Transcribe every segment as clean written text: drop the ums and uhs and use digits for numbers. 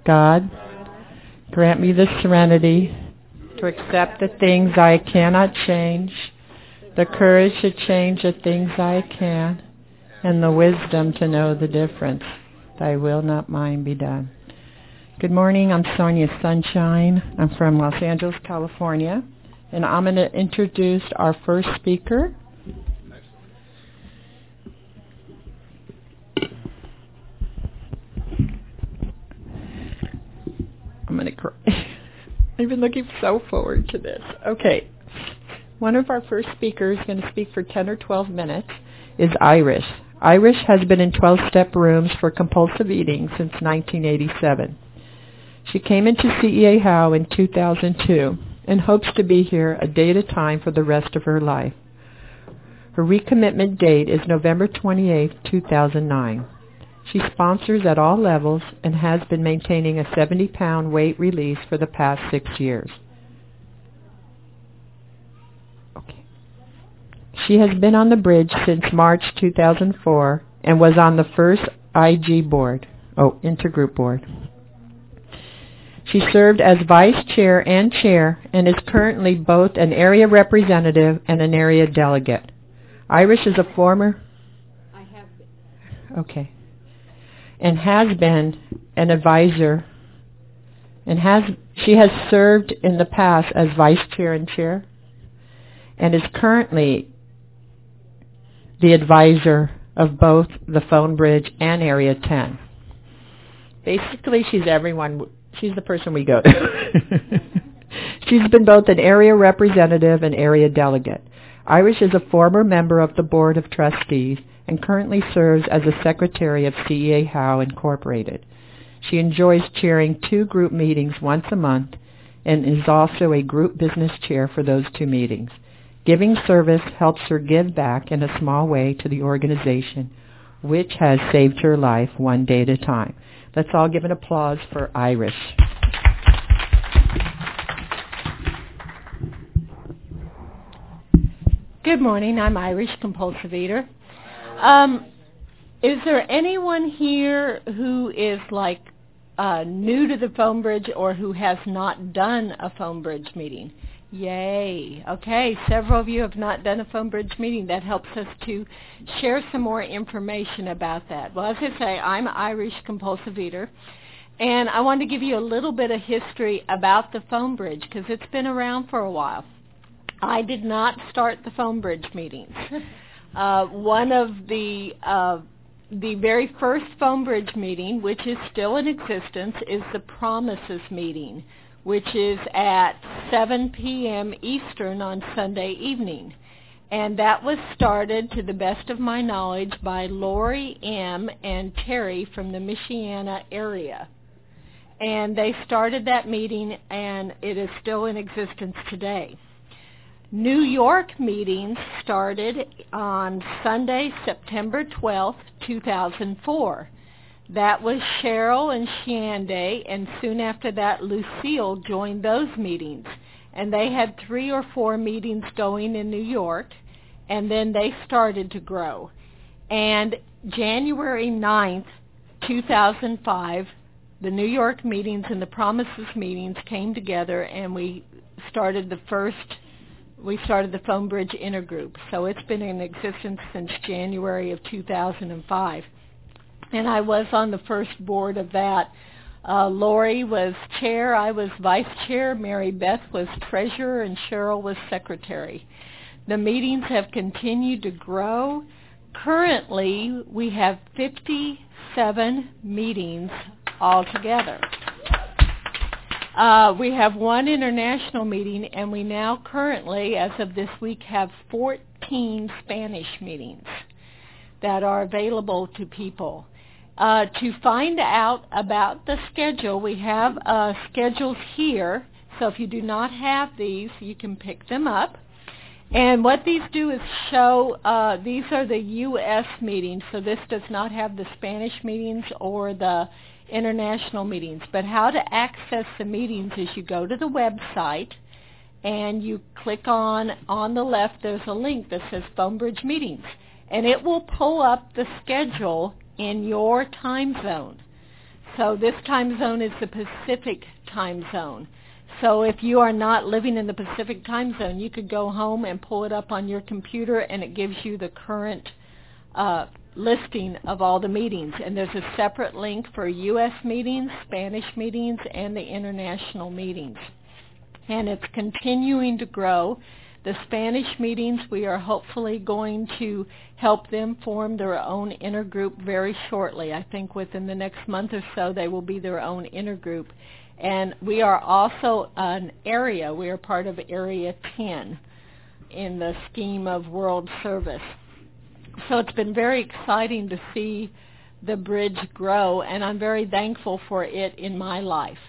God, grant me the serenity to accept the things I cannot change, the courage to change the things I can, and the wisdom to know the difference. Thy will, not mine, be done. Good morning. I'm Sonia Sunshine. I'm from Los Angeles, California, and I'm going to introduce our first speaker. I'm going to cry. I've been looking so forward to this. Okay. One of our first speakers going to speak for 10 or 12 minutes is Iris. Iris has been in 12-step rooms for compulsive eating since 1987. She came into CEA Howe in 2002 and hopes to be here a day at a time for the rest of her life. Her recommitment date is November 28, 2009. She sponsors at all levels and has been maintaining a 70-pound weight release for the past 6 years. Okay. She has been on the bridge since March 2004 and was on the first IG board, intergroup board. She served as vice chair and chair and is currently both an area representative and an area delegate. Iris is a former... I have been. Okay. And has been an advisor, and she has served in the past as vice chair and chair, and is currently the advisor of both the Phone Bridge and Area 10. Basically, she's the person we go to. She's been both an area representative and area delegate. Iris is a former member of the Board of Trustees and currently serves as a secretary of CEA Howe Incorporated. She enjoys chairing 2 group meetings once a month and is also a group business chair for those 2 meetings. Giving service helps her give back in a small way to the organization, which has saved her life one day at a time. Let's all give an applause for Iris. Good morning. I'm Irish Compulsive Eater. Is there anyone here who is new to the Phone Bridge or who has not done a Phone Bridge meeting? Yay. Okay, several of you have not done a Phone Bridge meeting. That helps us to share some more information about that. Well, as I say, I'm Irish Compulsive Eater, and I want to give you a little bit of history about the Phone Bridge because it's been around for a while. I did not start the Phone Bridge meetings. One of the very first Phone Bridge meeting, which is still in existence, is the Promises meeting, which is at 7 p.m. Eastern on Sunday evening. And that was started, to the best of my knowledge, by Lori M. and Terry from the Michiana area. And they started that meeting, and it is still in existence today. New York meetings started on Sunday, September 12th, 2004. That was Cheryl and Shande, and soon after that, Lucille joined those meetings. And they had 3 or 4 meetings going in New York, and then they started to grow. And January 9th, 2005, the New York meetings and the Promises meetings came together, and we started the Phone Bridge Intergroup. So it's been in existence since January of 2005. And I was on the first board of that. Lori was chair, I was vice chair, Mary Beth was treasurer, and Cheryl was secretary. The meetings have continued to grow. Currently, we have 57 meetings altogether. We have 1 international meeting, and we now currently, as of this week, have 14 Spanish meetings that are available to people. To find out about the schedule, we have schedules here, so if you do not have these, you can pick them up. And what these do is show, these are the U.S. meetings, so this does not have the Spanish meetings or the international meetings. But how to access the meetings is you go to the website and you click on the left, there's a link that says Phone Bridge Meetings. And it will pull up the schedule in your time zone. So this time zone is the Pacific time zone. So if you are not living in the Pacific time zone, you could go home and pull it up on your computer, and it gives you the current listing of all the meetings. And there's a separate link for U.S. meetings, Spanish meetings, and the international meetings. And it's continuing to grow. The Spanish meetings, we are hopefully going to help them form their own intergroup very shortly. I think within the next month or so they will be their own intergroup. And we are also an area. We are part of Area 10 in the scheme of World Service. So it's been very exciting to see the bridge grow, and I'm very thankful for it in my life.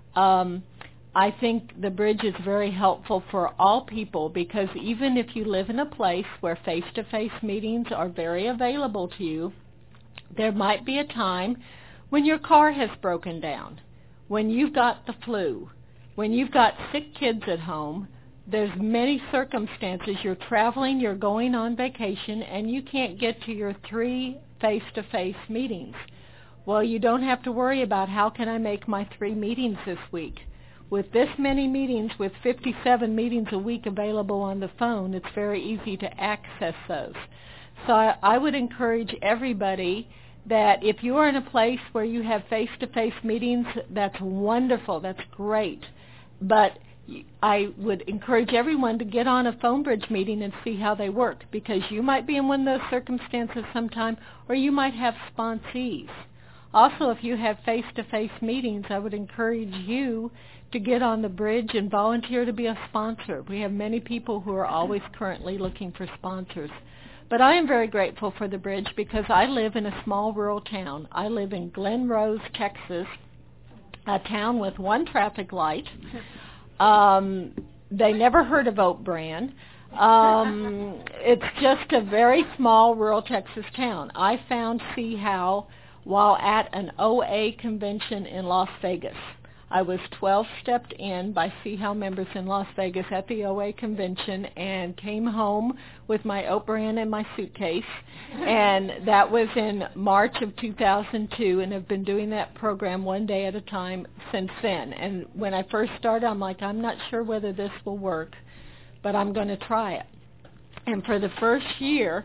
I think the bridge is very helpful for all people, because even if you live in a place where face-to-face meetings are very available to you, there might be a time when your car has broken down, when you've got the flu, when you've got sick kids at home. There's many circumstances. You're traveling, you're going on vacation, and you can't get to your 3 face-to-face meetings. Well, you don't have to worry about how can I make my 3 meetings this week. With this many meetings, with 57 meetings a week available on the phone, it's very easy to access those. So I would encourage everybody that if you are in a place where you have face-to-face meetings, that's wonderful, that's great. But I would encourage everyone to get on a phone bridge meeting and see how they work, because you might be in one of those circumstances sometime, or you might have sponsees. Also, if you have face-to-face meetings, I would encourage you to get on the bridge and volunteer to be a sponsor. We have many people who are always currently looking for sponsors. But I am very grateful for the bridge, because I live in a small rural town. I live in Glen Rose, Texas, a town with 1 traffic light. They never heard of Oak Brand. It's just a very small rural Texas town. I found See How while at an OA convention in Las Vegas. I was 12-stepped in by See How members in Las Vegas at the OA convention, and came home with my Oak Brand in my suitcase. And that was in March of 2002, and have been doing that program one day at a time since then. And when I first started, I'm like, I'm not sure whether this will work, but I'm going to try it. And for the first year,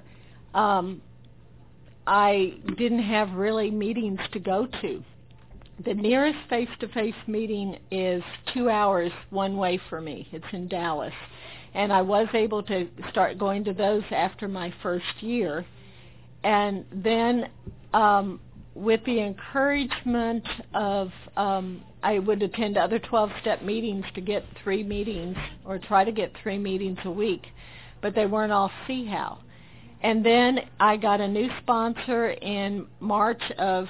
I didn't have really meetings to go to. The nearest face-to-face meeting is 2 hours one way for me. It's in Dallas. And I was able to start going to those after my first year. And then with the encouragement of, I would attend other 12-step meetings to get 3 meetings, or try to get 3 meetings a week, but they weren't all See How. And then I got a new sponsor in March of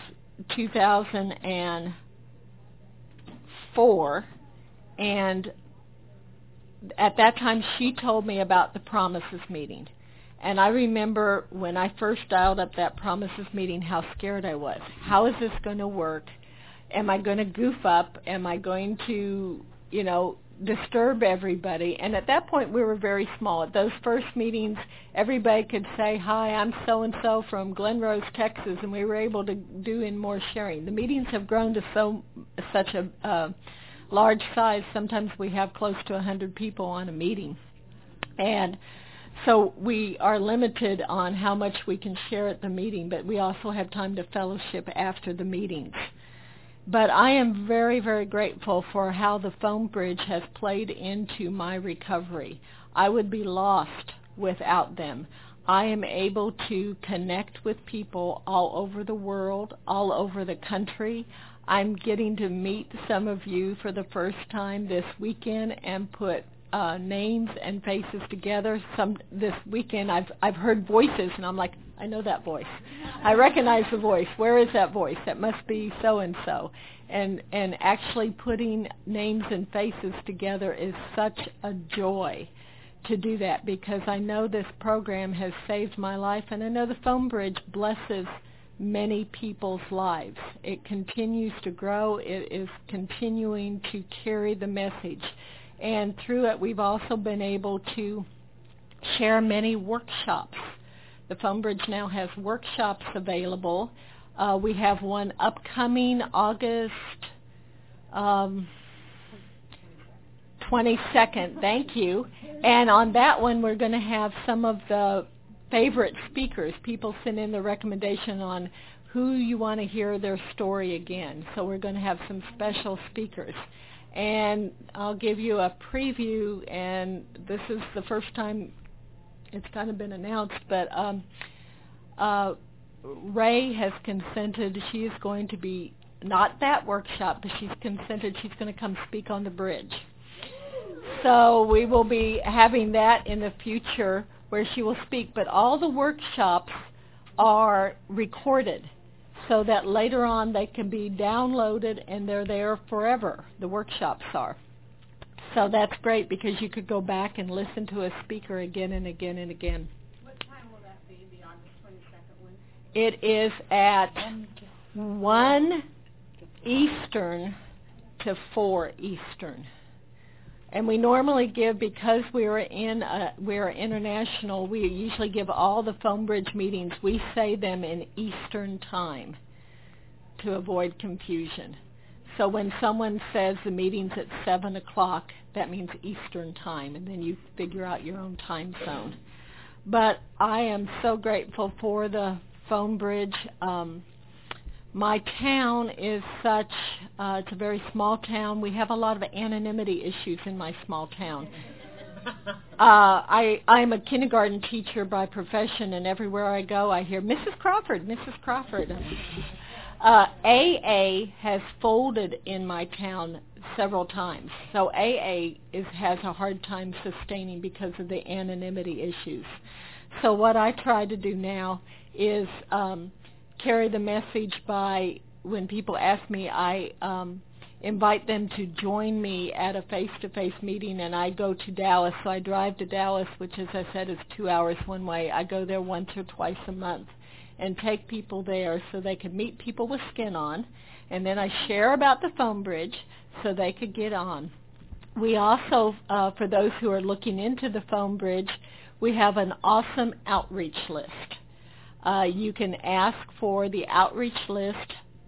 2004, and at that time she told me about the Promises meeting. And I remember when I first dialed up that Promises meeting, how scared I was. How is this going to work? Am I going to goof up? Am I going to, disturb everybody? And at that point, we were very small. At those first meetings, everybody could say, hi, I'm so-and-so from Glen Rose, Texas, and we were able to do in more sharing. The meetings have grown to such a large size. Sometimes we have close to 100 people on a meeting. And so we are limited on how much we can share at the meeting, but we also have time to fellowship after the meetings. But I am very, very grateful for how the phone bridge has played into my recovery. I would be lost without them. I am able to connect with people all over the world, all over the country. I'm getting to meet some of you for the first time this weekend and put names and faces together. This weekend I've heard voices, and I'm like, I know that voice. I recognize the voice. Where is that voice? That must be so-and-so. And actually putting names and faces together is such a joy to do that, because I know this program has saved my life, and I know the phone bridge blesses many people's lives. It continues to grow. It is continuing to carry the message. And through it, we've also been able to share many workshops. The phone bridge now has workshops available We have one upcoming August 22nd. Thank you. And on that one, we're going to have some of the favorite speakers. People send in the recommendation on who you want to hear their story again. So we're going to have some special speakers. And I'll give you a preview, and this is the first time it's kind of been announced, but Ray has consented. She is going to be, not that workshop, but she's consented she's going to come speak on the bridge. So we will be having that in the future where she will speak, but all the workshops are recorded so that later on they can be downloaded and they're there forever. The workshops are. So that's great because you could go back and listen to a speaker again and again and again. What time will that be, the August 22nd one? It is at 1 Eastern to 4 Eastern. And we normally give, because we're international, we usually give all the Phone Bridge meetings, we say them in Eastern time to avoid confusion. So when someone says the meeting's at 7 o'clock, that means Eastern time, and then you figure out your own time zone. But I am so grateful for the Phone Bridge. My town is such, it's a very small town. We have a lot of anonymity issues in my small town. I'm a kindergarten teacher by profession, and everywhere I go I hear, Mrs. Crawford, Mrs. Crawford. AA has folded in my town several times. So AA has a hard time sustaining because of the anonymity issues. So what I try to do now is carry the message by, when people ask me, I invite them to join me at a face-to-face meeting, and I go to Dallas. So I drive to Dallas, which, as I said, is 2 hours one way. I go there once or twice a month and take people there so they can meet people with skin on, and then I share about the Phone Bridge so they could get on. We also, for those who are looking into the Phone Bridge, we have an awesome outreach list. You can ask for the outreach list,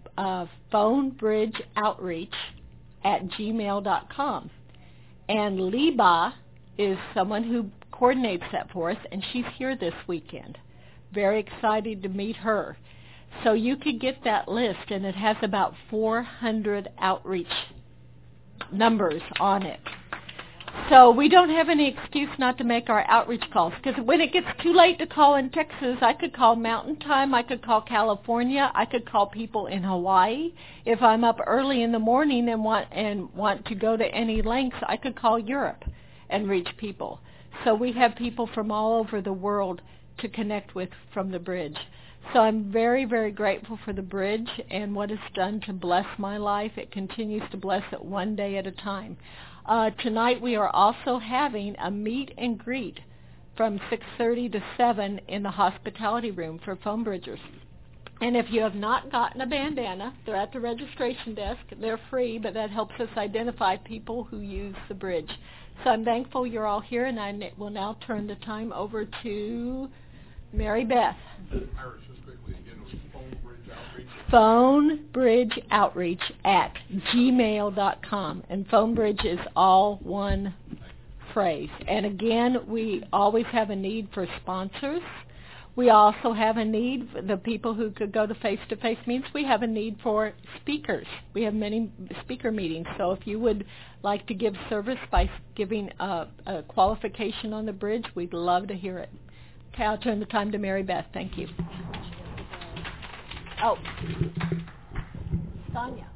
phonebridgeoutreach@gmail.com. And Liba is someone who coordinates that for us, and she's here this weekend. Very excited to meet her. So you could get that list, and it has about 400 outreach numbers on it. So we don't have any excuse not to make our outreach calls, because when it gets too late to call in Texas, I could call Mountain Time, I could call California, I could call people in Hawaii. If I'm up early in the morning and want to go to any lengths, I could call Europe and reach people. So we have people from all over the world to connect with from the bridge. So I'm very, very grateful for the bridge and what it's done to bless my life. It continues to bless it one day at a time. Tonight we are also having a meet and greet from 6:30 to 7 in the hospitality room for Phone Bridgers. And if you have not gotten a bandana, they're at the registration desk. They're free, but that helps us identify people who use the bridge. So I'm thankful you're all here, and I will now turn the time over to Mary Beth. Iris, just quickly again, it was phonebridgeoutreach@gmail.com. And Phone Bridge is all one phrase. And again, we always have a need for sponsors. We also have a need for the people who could go to face-to-face meetings. We have a need for speakers. We have many speaker meetings. So if you would like to give service by giving a qualification on the bridge, we'd love to hear it. Okay, I'll turn the time to Mary Beth. Thank you. Oh, Sonia.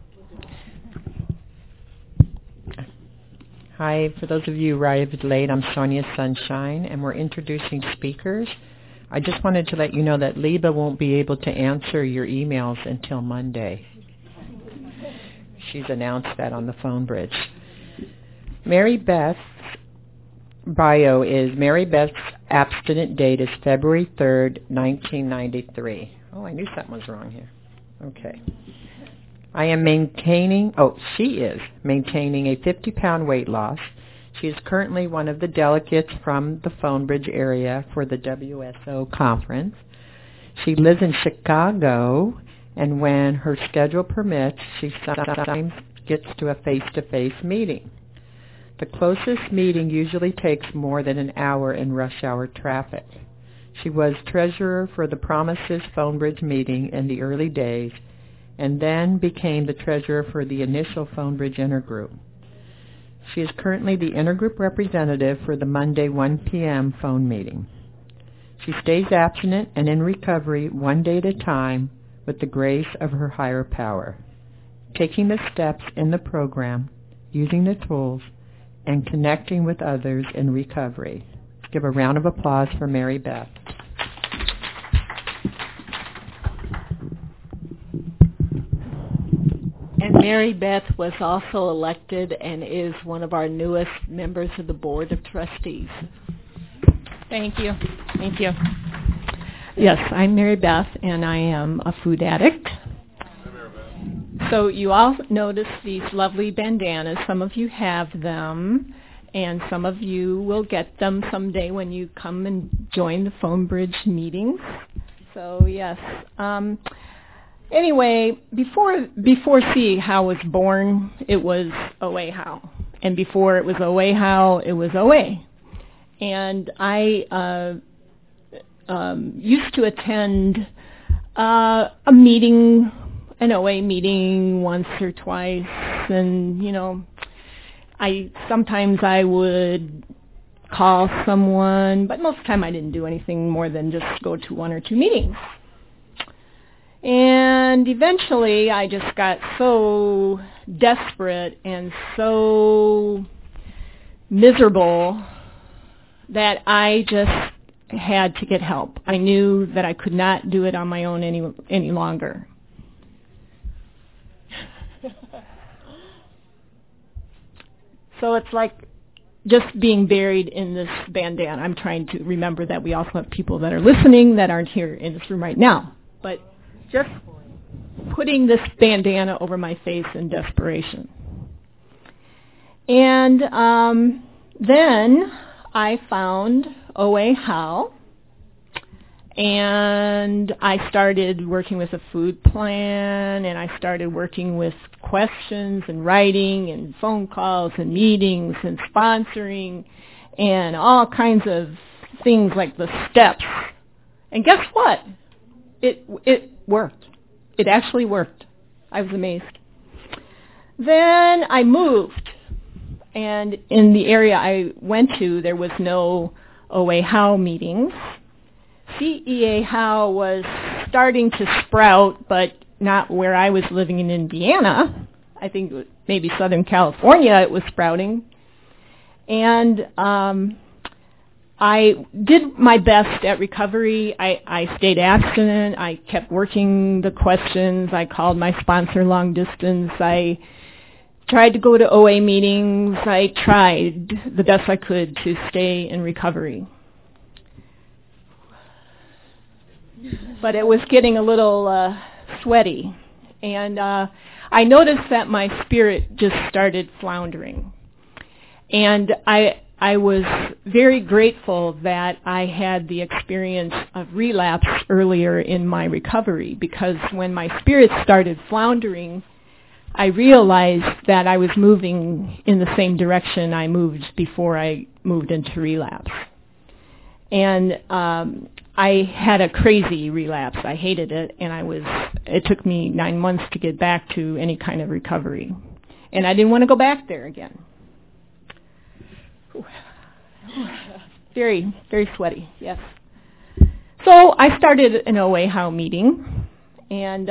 Hi, for those of you who arrived late, I'm Sonia Sunshine, and we're introducing speakers. I just wanted to let you know that Liba won't be able to answer your emails until Monday. She's announced that on the Phone Bridge. Mary Beth's bio is Mary Beth's abstinent date is February 3rd, 1993. Oh, I knew something was wrong here. Okay. She is maintaining a 50-pound weight loss. She is currently one of the delegates from the Phone Bridge area for the WSO conference. She lives in Chicago, and when her schedule permits, she sometimes gets to a face-to-face meeting. The closest meeting usually takes more than an hour in rush hour traffic. She was treasurer for the Promises Phone Bridge meeting in the early days, and then became the treasurer for the initial Phone Bridge Intergroup. She is currently the intergroup representative for the Monday 1 p.m. phone meeting. She stays abstinent and in recovery one day at a time with the grace of her higher power, taking the steps in the program, using the tools, and connecting with others in recovery. Let's give a round of applause for Mary Beth. And Mary Beth was also elected and is one of our newest members of the Board of Trustees. Thank you. Yes, I'm Mary Beth, and I am a food addict. So you all notice these lovely bandanas. Some of you have them, and some of you will get them someday when you come and join the Phone Bridge meetings. So yes. Anyway, before CEHOW was born, it was OA-HOW. And before it was OA-HOW, it was OA. And I used to attend a meeting, an OA meeting once or twice. And, sometimes I would call someone, but most of the time I didn't do anything more than just go to one or two meetings. And eventually I just got so desperate and so miserable that I just had to get help. I knew that I could not do it on my own any longer. So it's like just being buried in this bandana. I'm trying to remember that we also have people that are listening that aren't here in this room right now. But just putting this bandana over my face in desperation. And then I found OA-HOW, and I started working with a food plan, and I started working with questions and writing and phone calls and meetings and sponsoring and all kinds of things like the steps. And guess what? It worked. It actually worked. I was amazed. Then I moved, and in the area I went to, there was no OA-HOW meetings. CEA-HOW was starting to sprout, but not where I was living in Indiana. I think maybe Southern California it was sprouting. And I did my best at recovery. I stayed abstinent. I kept working the questions. I called my sponsor long distance. I tried to go to OA meetings. I tried the best I could to stay in recovery. But it was getting a little sweaty. And I noticed that my spirit just started floundering. And I was very grateful that I had the experience of relapse earlier in my recovery, because when my spirit started floundering, I realized that I was moving in the same direction I moved before I moved into relapse. And I had a crazy relapse. I hated it, and it took me 9 months to get back to any kind of recovery. And I didn't want to go back there again. Very, very sweaty, yes. So I started an OA-HOW meeting, and,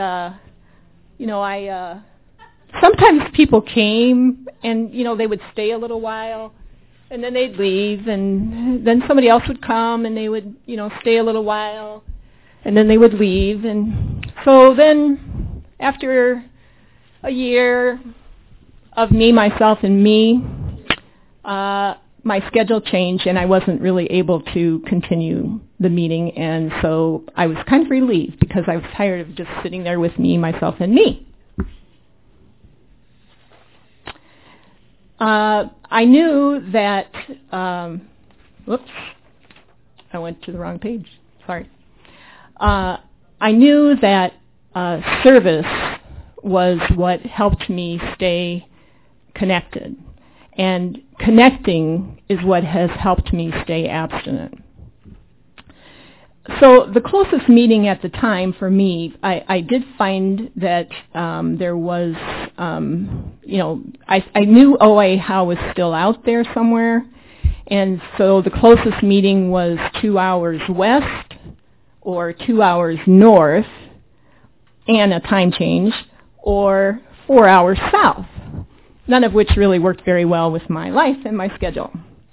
sometimes people came, and, they would stay a little while, and then they'd leave, and then somebody else would come, and they would, stay a little while, and then they would leave. And so then after a year of me, myself, and me, my schedule changed, and I wasn't really able to continue the meeting, and so I was kind of relieved because I was tired of just sitting there with me, myself, and me. I knew that, whoops, I went to the wrong page, sorry. I knew that service was what helped me stay connected. And connecting is what has helped me stay abstinent. So the closest meeting at the time for me, I did find that there was, I knew OA How was still out there somewhere. And so the closest meeting was 2 hours west or 2 hours north and a time change, or 4 hours south, none of which really worked very well with my life and my schedule.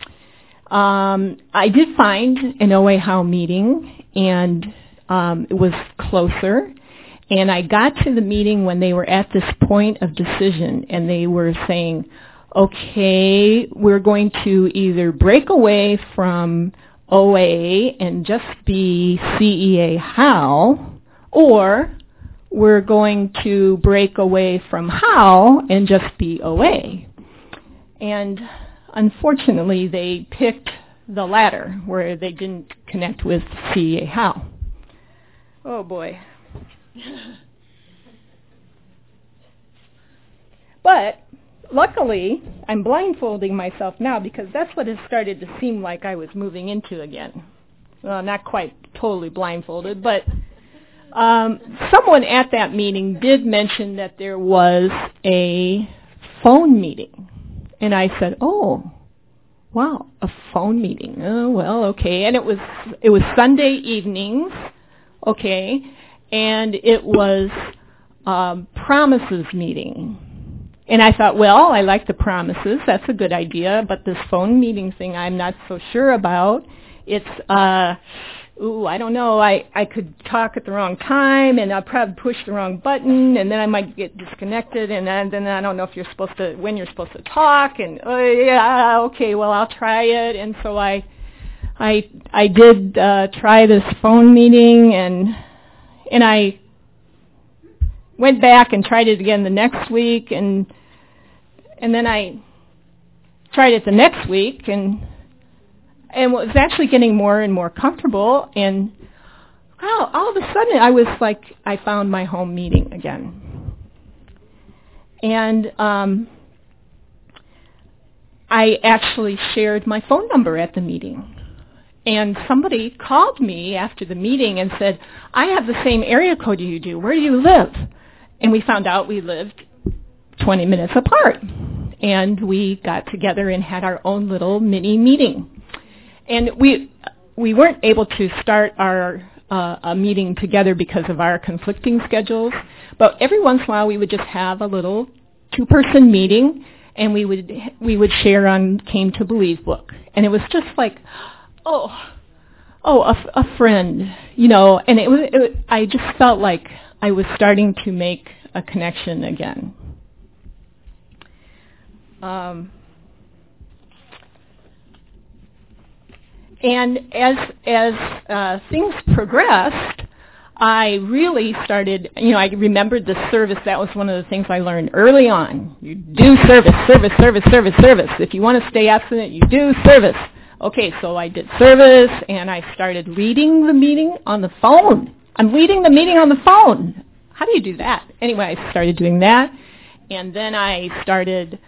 I did find an OA How meeting, and it was closer. And I got to the meeting when they were at this point of decision, and they were saying, okay, we're going to either break away from OA and just be CEA How, or we're going to break away from How and just be OA. And unfortunately, they picked the latter, where they didn't connect with CEA How. Oh boy. But luckily, I'm blindfolding myself now because that's what it started to seem like I was moving into again. Well, not quite totally blindfolded, but someone at that meeting did mention that there was a phone meeting. And I said, oh, wow, a phone meeting. Oh, well, okay. And it was Sunday evenings, okay, and it was promises meeting. And I thought, well, I like the promises. That's a good idea. But this phone meeting thing I'm not so sure about. It's, I don't know. I could talk at the wrong time, and I'll probably push the wrong button, and then I might get disconnected, and then I don't know if when you're supposed to talk. And, yeah, okay, well, I'll try it. And so I did try this phone meeting, and I went back and tried it again the next week, and then I tried it the next week, and was actually getting more and more comfortable, and wow, all of a sudden I was like, I found my home meeting again. And I actually shared my phone number at the meeting. And somebody called me after the meeting and said, I have the same area code you do. Where do you live? And we found out we lived 20 minutes apart. And we got together and had our own little mini meeting. And we weren't able to start our a meeting together because of our conflicting schedules, but every once in a while we would just have a little 2-person meeting, and we would share on Came to Believe book. And it was just like, a friend, and I just felt like I was starting to make a connection again. And as things progressed, I really started, I remembered the service. That was one of the things I learned early on. You do service. If you want to stay abstinent, you do service. Okay, so I did service, and I started leading the meeting on the phone. I'm leading the meeting on the phone. How do you do that? Anyway, I started doing that, and then I started,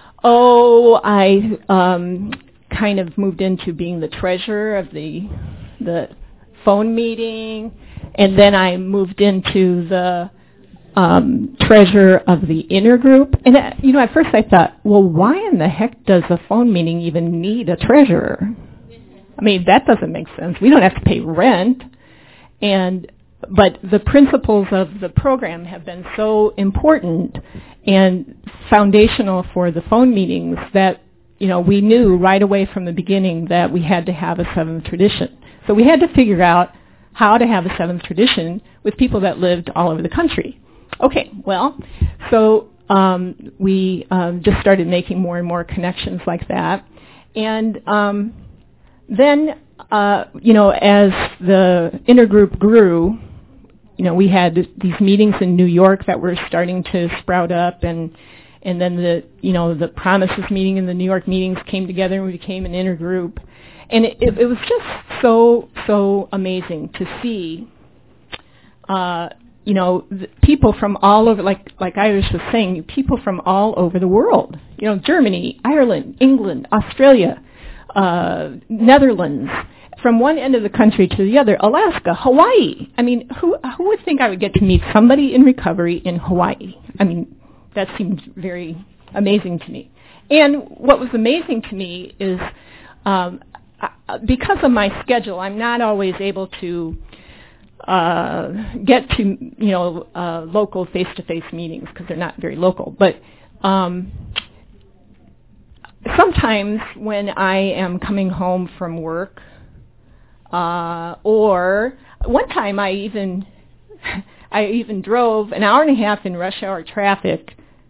kind of moved into being the treasurer of the phone meeting, and then I moved into the treasurer of the intergroup. And at first I thought, well, why in the heck does a phone meeting even need a treasurer? I mean, that doesn't make sense. We don't have to pay rent. But the principles of the program have been so important and foundational for the phone meetings that we knew right away from the beginning that we had to have a seventh tradition. So we had to figure out how to have a seventh tradition with people that lived all over the country. Okay, well, so we just started making more and more connections like that. And then, as the intergroup grew, we had these meetings in New York that were starting to sprout up, and then the promises meeting and the New York meetings came together, and we became an intergroup. And it was just so amazing to see, people from all over, like Iris was saying, people from all over the world. Germany, Ireland, England, Australia, Netherlands, from one end of the country to the other, Alaska, Hawaii. I mean, who would think I would get to meet somebody in recovery in Hawaii? I mean, that seemed very amazing to me. And what was amazing to me is because of my schedule, I'm not always able to get to local face-to-face meetings because they're not very local. But sometimes when I am coming home from work, or one time I even drove an hour and a half in rush hour traffic.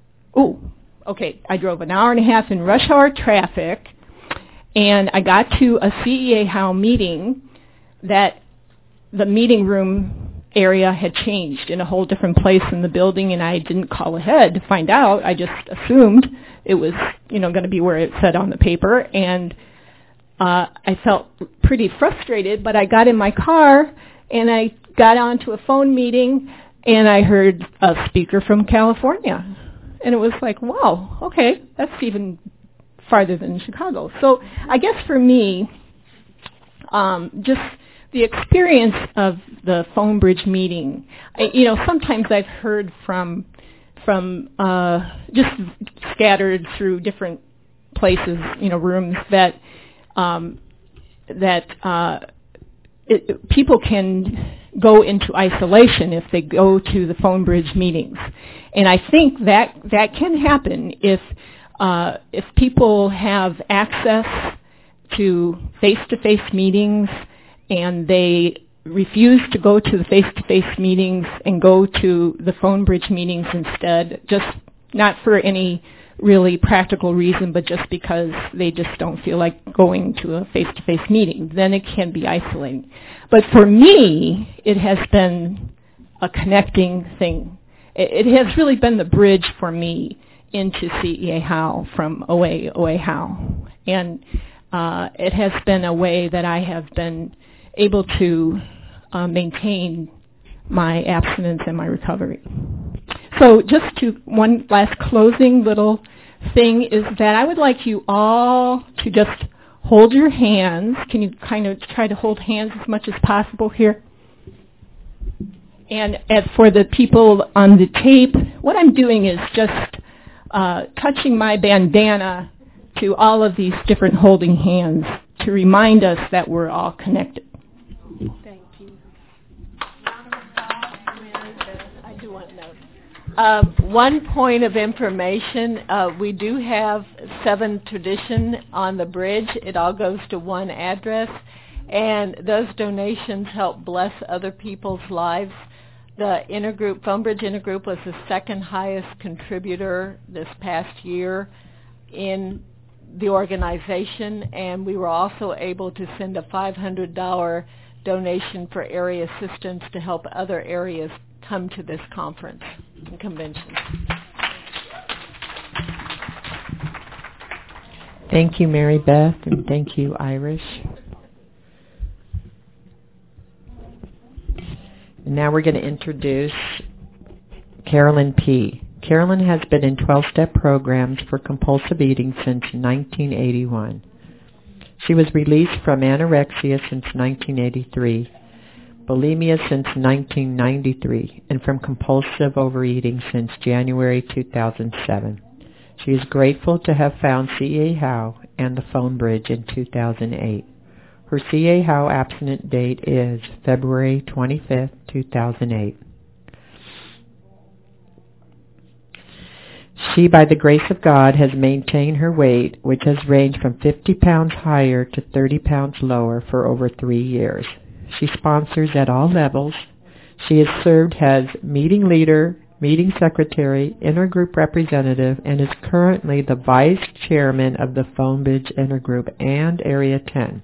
I drove an hour and a half in rush hour traffic, and I got to a CEA How meeting that the meeting room area had changed in a whole different place in the building, and I didn't call ahead to find out. I just assumed it was, going to be where it said on the paper, and I felt pretty frustrated, but I got in my car, and I got onto a phone meeting, and I heard a speaker from California. And it was like, wow, okay, that's even farther than Chicago. So I guess for me, just the experience of the Phone Bridge meeting, sometimes I've heard from just scattered through different places, rooms that people can go into isolation if they go to the Phone Bridge meetings. And I think that can happen if people have access to face-to-face meetings and they refuse to go to the face-to-face meetings and go to the Phone Bridge meetings instead, just not for any really practical reason, but just because they just don't feel like going to a face-to-face meeting, then it can be isolating. But for me, it has been a connecting thing. It has really been the bridge for me into CEA How from OA How. And it has been a way that I have been able to maintain my abstinence and my recovery. So just one last closing little thing is that I would like you all to just hold your hands. Can you kind of try to hold hands as much as possible here? And as for the people on the tape, what I'm doing is just touching my bandana to all of these different holding hands to remind us that we're all connected. Thank you. I do want to know. One point of information, we do have 7 Tradition on the bridge. It all goes to one address, and those donations help bless other people's lives. The intergroup, Phone Bridge Intergroup, was the second highest contributor this past year in the organization, and we were also able to send a $500 donation for area assistance to help other areas come to this conference and convention. Thank you, Mary Beth, and thank you, Iris. And now we're going to introduce Carolyn P. Carolyn has been in 12-step programs for compulsive eating since 1981. She was released from anorexia since 1983, bulimia since 1993, and from compulsive overeating since January 2007. She is grateful to have found CEA How and the Phone Bridge in 2008. Her CEA How abstinent date is February 25th, 2008. She, by the grace of God, has maintained her weight, which has ranged from 50 pounds higher to 30 pounds lower for over 3 years. She sponsors at all levels. She has served as meeting leader, meeting secretary, intergroup representative, and is currently the vice chairman of the Phone Bridge Intergroup and Area 10.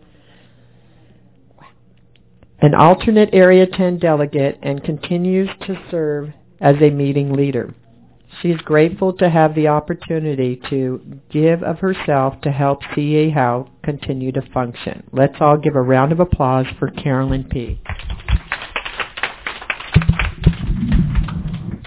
An alternate Area 10 delegate and continues to serve as a meeting leader. She is grateful to have the opportunity to give of herself to help CEA How continue to function. Let's all give a round of applause for Carolyn P.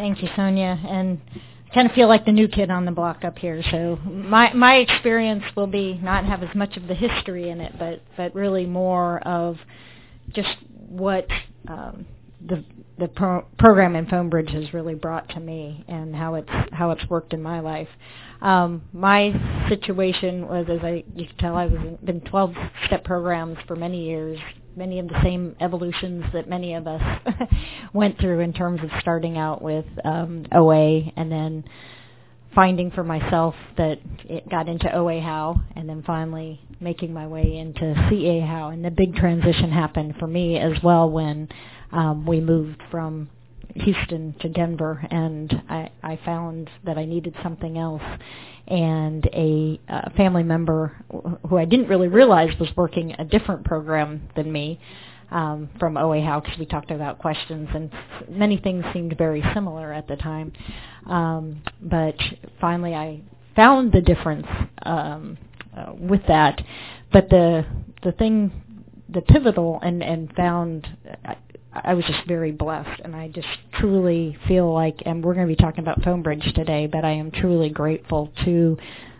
Thank you, Sonia. And I kind of feel like the new kid on the block up here. So my experience will be not have as much of the history in it, but really more of just what the program in Phonebridge has really brought to me and how it's worked in my life. My situation was, as you can tell, I was been 12-step programs for many years, many of the same evolutions that many of us went through in terms of starting out with OA and then finding for myself that it got into OA How and then finally making my way into CA How. And the big transition happened for me as well when we moved from Houston to Denver, and I found that I needed something else. And a family member who I didn't really realize was working a different program than me from OA How, because we talked about questions, and many things seemed very similar at the time. But finally I found the difference with that. But the pivotal and found I was just very blessed, and I just truly feel like, and we're going to be talking about Phonebridge today, but I am truly grateful to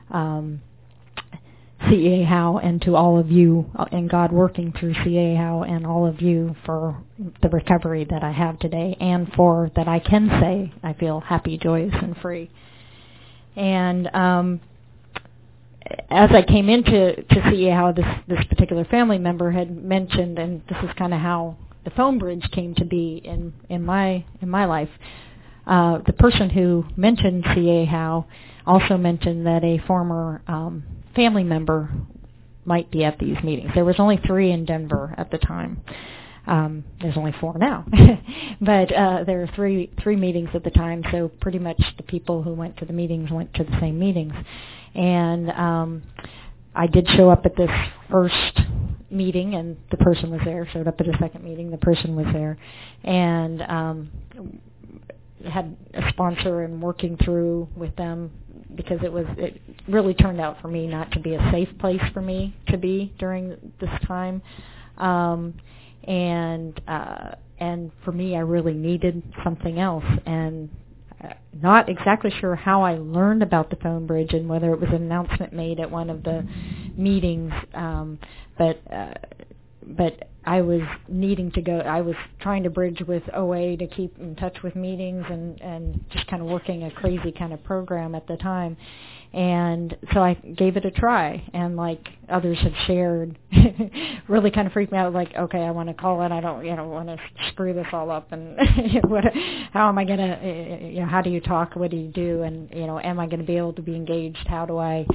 CA How and to all of you, and God working through CA How and all of you for the recovery that I have today, and for that I can say I feel happy, joyous, and free. And as I came into CA How, this particular family member had mentioned, and this is kind of how the Phonebridge came to be in my life. The person who mentioned CA How also mentioned that a former family member might be at these meetings. There was only 3 in Denver at the time. There's only 4 now, but there were three meetings at the time. So pretty much the people who went to the meetings went to the same meetings, and I did show up at this first meeting, and the person was there. Showed up at the second meeting, the person was there, and had a sponsor and working through with them, because it really turned out for me not to be a safe place for me to be during this time, and for me I really needed something else, and not exactly sure how I learned about the Phonebridge and whether it was an announcement made at one of the meetings, but I was needing to go. I was trying to bridge with OA to keep in touch with meetings and just kind of working a crazy kind of program at the time. And so I gave it a try, and like others have shared, really kind of freaked me out, like, okay, I want to call it, I don't, want to screw this all up, and how am I going to, how do you talk, what do you do, and, am I going to be able to be engaged, how do I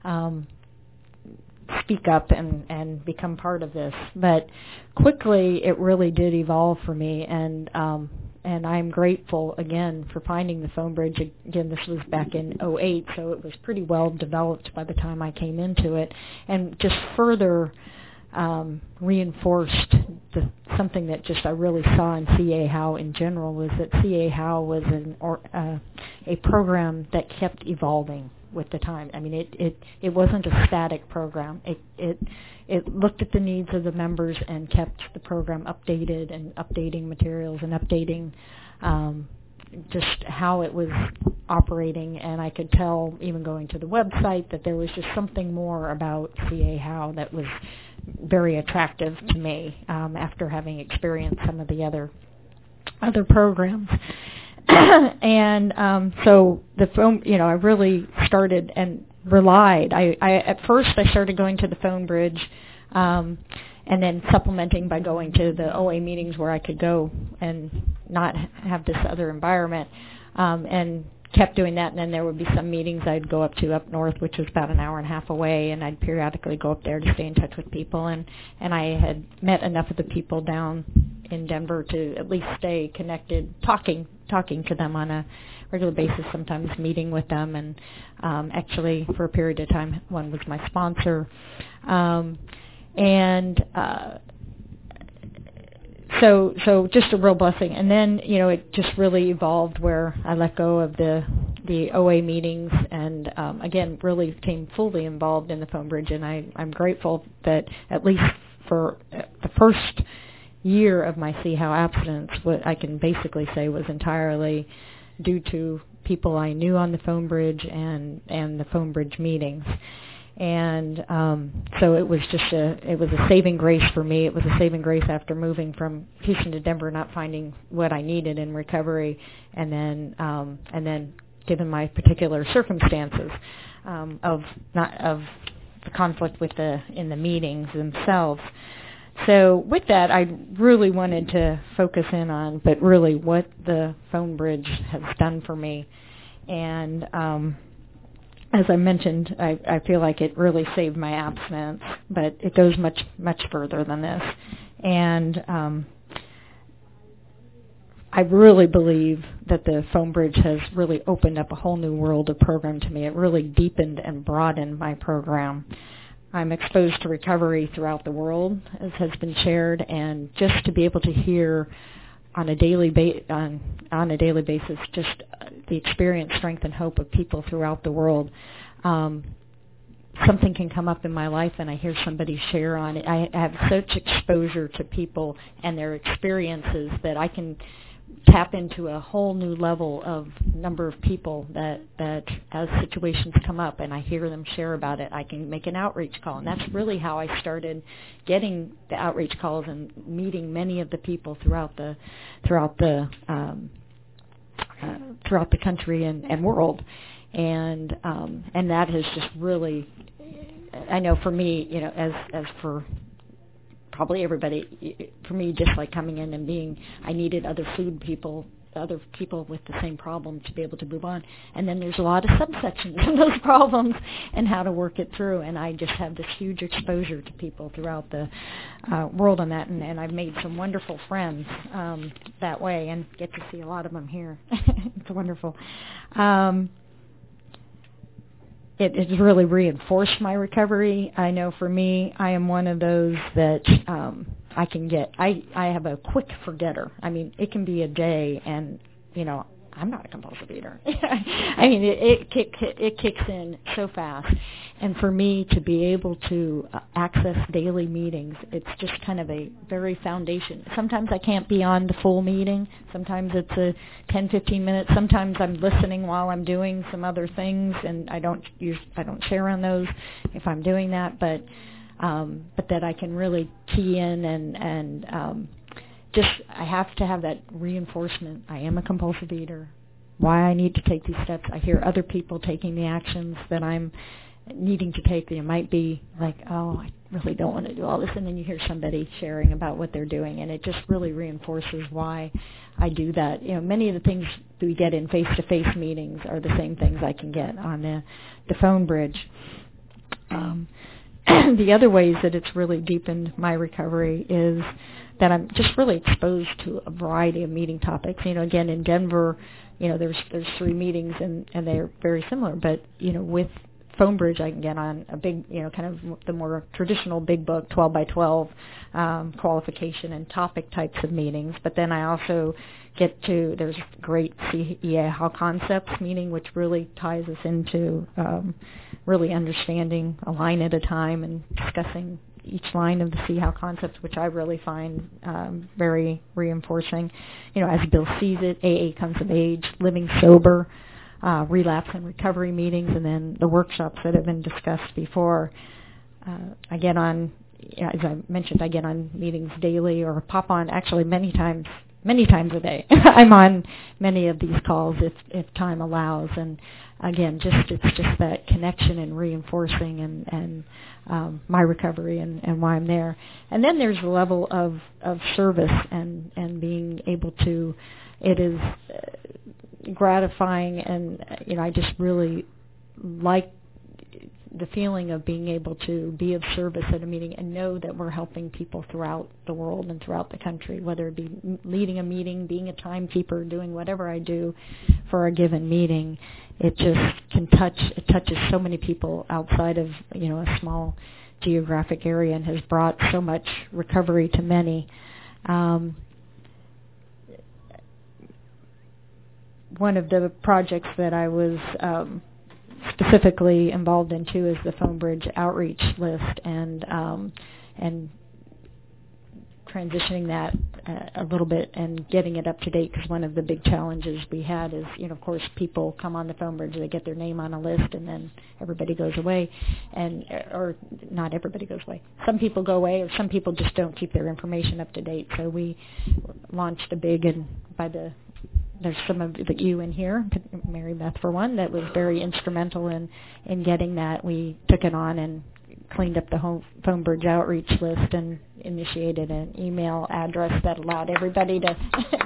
speak up and become part of this? But quickly it really did evolve for me, and I'm grateful again for finding the Phonebridge. Again, this was back in 2008, so it was pretty well developed by the time I came into it, and just further reinforced something that just I really saw in CA How in general, was that CA How was a program that kept evolving with the time. I mean, it wasn't a static program. It looked at the needs of the members and kept the program updated and updating materials and updating just how it was operating. And I could tell, even going to the website, that there was just something more about CA How that was very attractive to me after having experienced some of the other programs. And so the phone, I really started and relied. I at first I started going to the Phonebridge, and then supplementing by going to the OA meetings where I could go and not have this other environment, and kept doing that. And then there would be some meetings I'd go up north, which was about an hour and a half away, and I'd periodically go up there to stay in touch with people. And I had met enough of the people down in Denver to at least stay connected, talking to them on a regular basis, sometimes meeting with them, and actually for a period of time one was my sponsor, so just a real blessing. And then it just really evolved where I let go of the OA meetings, and again really became fully involved in the Phonebridge. And I'm grateful that at least for the first year of my See How abstinence, what I can basically say was entirely due to people I knew on the phone bridge and the phone bridge meetings. And so it was a saving grace for me. It was a saving grace after moving from Houston to Denver, not finding what I needed in recovery, and then given my particular circumstances of the conflict in the meetings themselves. So with that, I really wanted to focus in on, but really what the phone bridge has done for me. And as I mentioned, I feel like it really saved my abstinence, but it goes much, much further than this. And I really believe that the phone bridge has really opened up a whole new world of program to me. It really deepened and broadened my program. I'm exposed to recovery throughout the world, as has been shared, and just to be able to hear on a daily basis just the experience, strength, and hope of people throughout the world. Something can come up in my life and I hear somebody share on it. I have such exposure to people and their experiences that I can tap into a whole new level of number of people that as situations come up and I hear them share about it, I can make an outreach call. And that's really how I started getting the outreach calls and meeting many of the people throughout the country and world. And that has just really, I know for me, as for probably everybody, for me, just like coming in and I needed other people with the same problem to be able to move on. And then there's a lot of subsections in those problems and how to work it through. And I just have this huge exposure to people throughout the world on that. And I've made some wonderful friends that way and get to see a lot of them here. It's wonderful. It has really reinforced my recovery. I know for me, I am one of those that I have a quick forgetter. I mean, it can be a day and, I'm not a compulsive eater. I mean, it kicks in so fast. And for me to be able to access daily meetings, it's just kind of a very foundation. Sometimes I can't be on the full meeting. Sometimes it's a 10, 15 minutes. Sometimes I'm listening while I'm doing some other things, and I don't share on those if I'm doing that. But that I can really key in and I have to have that reinforcement. I am a compulsive eater. Why I need to take these steps. I hear other people taking the actions that I'm needing to take. It might be like, oh, I really don't want to do all this. And then you hear somebody sharing about what they're doing. And it just really reinforces why I do that. Many of the things we get in face-to-face meetings are the same things I can get on the phone bridge. The other ways that it's really deepened my recovery is that I'm just really exposed to a variety of meeting topics. Again, in Denver, there's 3 meetings and they're very similar. But, with phone bridge, I can get on a big, kind of the more traditional big book, 12 by 12 qualification and topic types of meetings. But then I also there's a great CEA How Concepts meeting, which really ties us into really understanding a line at a time and discussing each line of the See How concepts, which I really find very reinforcing. As Bill sees it, AA Comes of Age, Living Sober, relapse and recovery meetings, and then the workshops that have been discussed before. I get on, as I mentioned, I get on meetings daily or pop on actually many times a day. I'm on many of these calls if time allows, and again, it's just that connection and reinforcing and my recovery and why I'm there. And then there's the level of service and being able to. It is gratifying, and I just really like the feeling of being able to be of service at a meeting and know that we're helping people throughout the world and throughout the country, whether it be leading a meeting, being a timekeeper, doing whatever I do for a given meeting. It just touches so many people outside of, a small geographic area and has brought so much recovery to many. One of the projects that I was specifically involved in too is the phone bridge outreach list, and transitioning that a little bit and getting it up to date, because one of the big challenges we had is, of course, people come on the phone bridge, they get their name on a list, and then everybody goes away, or not everybody goes away. Some people go away, or some people just don't keep their information up to date. So we launched a big, and there's some of you in here, Mary Beth for one, that was very instrumental in getting that. We took it on and cleaned up the phone bridge outreach list and initiated an email address that allowed everybody to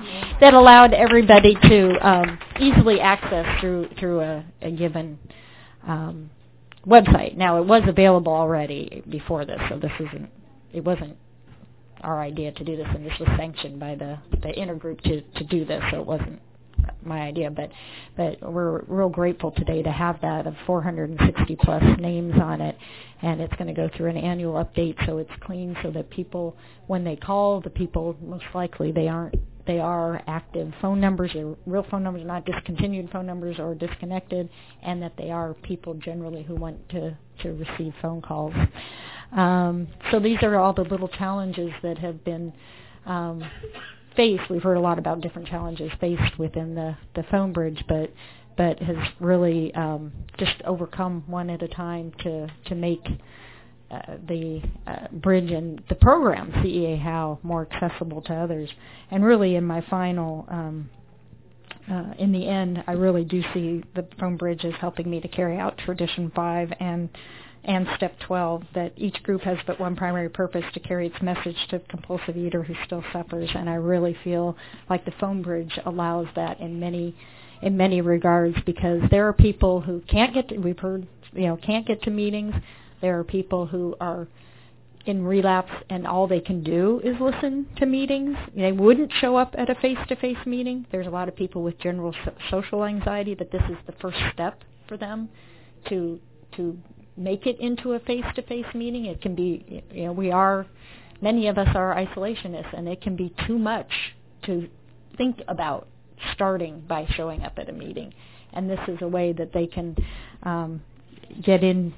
easily access through a given website. Now, it was available already before this, so it wasn't our idea to do this, and this was sanctioned by the intergroup to do this, so it wasn't my idea, but we're real grateful today to have that of 460 plus names on it, and it's going to go through an annual update, so it's clean, so that people, when they call, the people most likely they are active phone numbers, they're real phone numbers, not discontinued phone numbers or disconnected, and that they are people generally who want to receive phone calls. So these are all the little challenges that have been faced. We've heard a lot about different challenges faced within the phone bridge, but has really just overcome one at a time to make the bridge and the program CEA How more accessible to others. And really, in my final, in the end, I really do see the phone bridge as helping me to carry out Tradition 5 and Step 12, that each group has but one primary purpose: to carry its message to the compulsive eater who still suffers. And I really feel like the phone bridge allows that in many regards, because there are people who can't get to meetings. There are people who are in relapse and all they can do is listen to meetings. They wouldn't show up at a face-to-face meeting. There's a lot of people with general social anxiety that this is the first step for them to make it into a face-to-face meeting. It can be, many of us are isolationists, and it can be too much to think about starting by showing up at a meeting. And this is a way that they can get in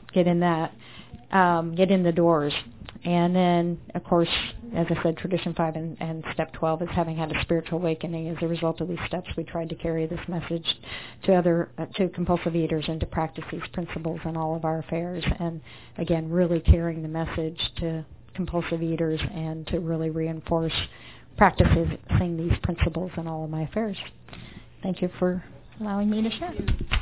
the doors. And then, of course, as I said, Tradition 5 and Step 12 is having had a spiritual awakening. As a result of these steps, we tried to carry this message to compulsive eaters and to practice these principles in all of our affairs. And again, really carrying the message to compulsive eaters and to really reinforce practicing these principles in all of my affairs. Thank you for allowing me to share.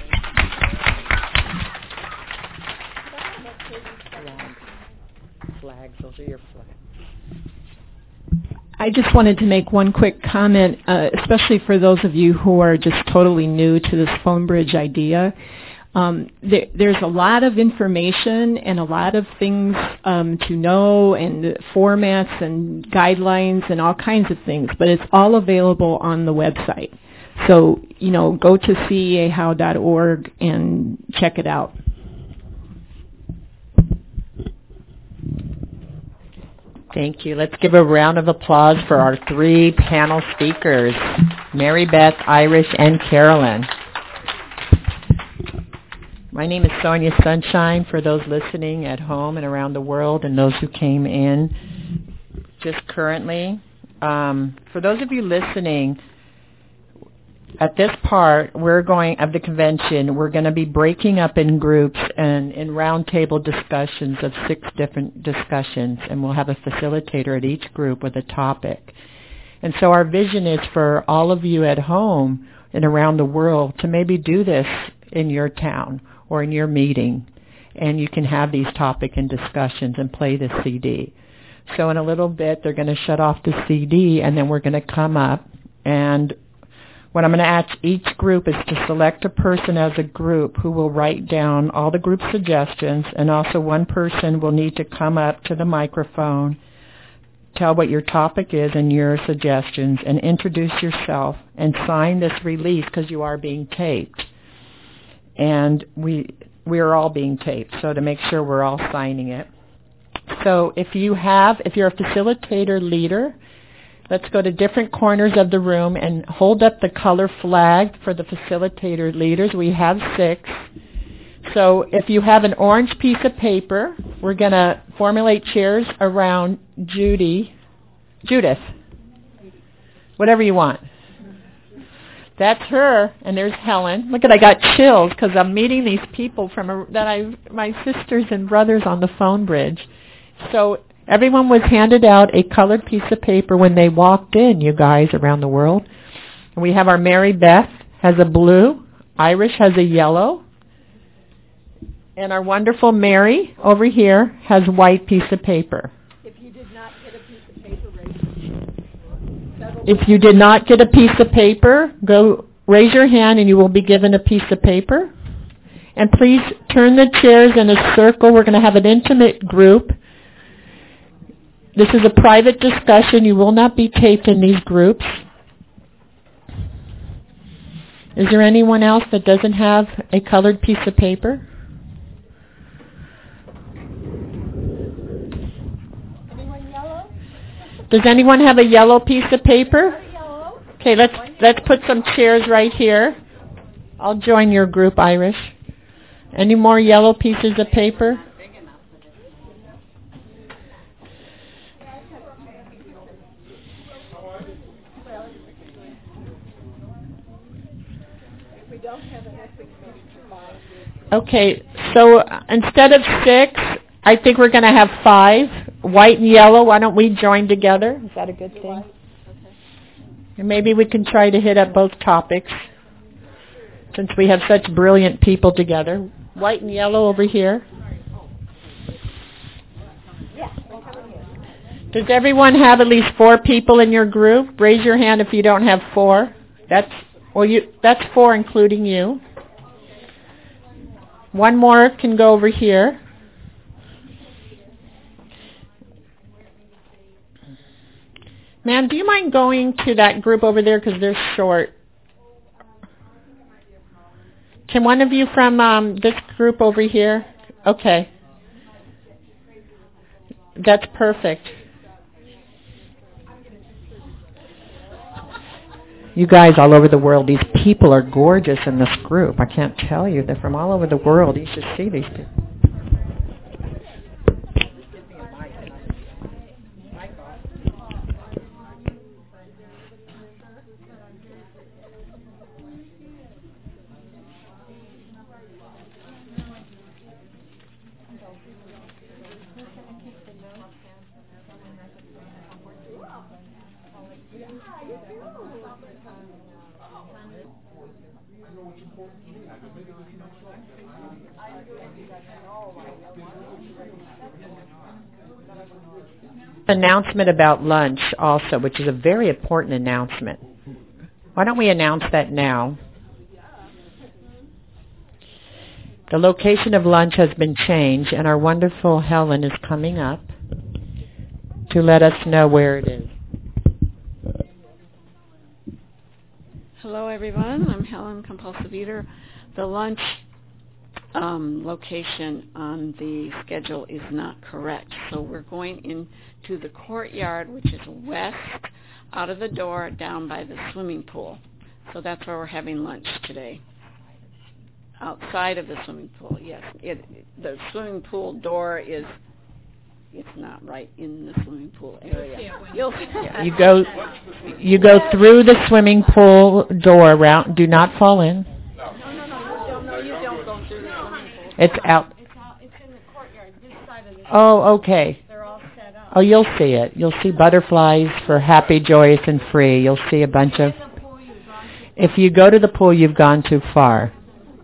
Flags, those are your flags. I just wanted to make one quick comment, especially for those of you who are just totally new to this phone bridge idea. There's a lot of information and a lot of things to know, and formats and guidelines and all kinds of things, but it's all available on the website. So, go to ceahow.org and check it out. Thank you. Let's give a round of applause for our 3 panel speakers, Mary Beth, Irish, and Carolyn. My name is Sonia Sunshine, for those listening at home and around the world, and those who came in just currently. For those of you listening, at this part of the convention, we're going to be breaking up in groups and in roundtable discussions of 6 different discussions, and we'll have a facilitator at each group with a topic. And so our vision is for all of you at home and around the world to maybe do this in your town or in your meeting, and you can have these topic and discussions and play the CD. So in a little bit, they're going to shut off the CD, and then we're going to come up, and what I'm going to ask each group is to select a person as a group who will write down all the group suggestions, and also one person will need to come up to the microphone, tell what your topic is and your suggestions, and introduce yourself, and sign this release, because you are being taped. And we are all being taped, so to make sure we're all signing it. So if you're a facilitator leader, let's go to different corners of the room and hold up the color flag for the facilitator leaders. We have 6. So if you have an orange piece of paper, we're going to formulate chairs around Judy Judith. Whatever you want. That's her, and there's Helen. Look at, I got chills because I'm meeting these people my sisters and brothers on the phone bridge. So everyone was handed out a colored piece of paper when they walked in, you guys, around the world. And we have our Mary Beth has a blue, Irish has a yellow, and our wonderful Mary over here has a white piece of paper. If you did not get a piece of paper, raise your hand. If you did not get a piece of paper, go raise your hand and you will be given a piece of paper. And please turn the chairs in a circle. We're going to have an intimate group. This is a private discussion. You will not be taped in these groups. Is there anyone else that doesn't have a colored piece of paper? Anyone yellow? Does anyone have a yellow piece of paper? Okay, let's put some chairs right here. I'll join your group, Irish. Any more yellow pieces of paper? Okay, so instead of 6, I think we're going to have 5, white and yellow. Why don't we join together? Is that a good thing? And maybe we can try to hit up both topics since we have such brilliant people together. White and yellow over here. Does everyone have at least 4 people in your group? Raise your hand if you don't have 4. That's 4 including you. One more can go over here. Ma'am, do you mind going to that group over there because they're short? Can one of you from this group over here? Okay. That's perfect. You guys all over the world, these people are gorgeous in this group. I can't tell you. They're from all over the world. You should see these people. Announcement about lunch also, which is a very important announcement. Why don't we announce that now? The location of lunch has been changed, and our wonderful Helen is coming up to let us know where it is. Hello, everyone. I'm Helen, compulsive eater. The lunch location on the schedule is not correct. So we're going into the courtyard, which is west, out of the door, down by the swimming pool. So that's where we're having lunch today. Outside of the swimming pool, yes. The swimming pool door it's not right in the swimming pool area. You'll see it. You go through the swimming pool door around. Do not fall in. No, you don't go through the swimming pool. It's out. It's in the courtyard, this side of the Oh, okay. They're all set up. Oh, you'll see it. You'll see butterflies for happy, joyous, and free. You'll see a bunch of... If you go to the pool, you've gone too far.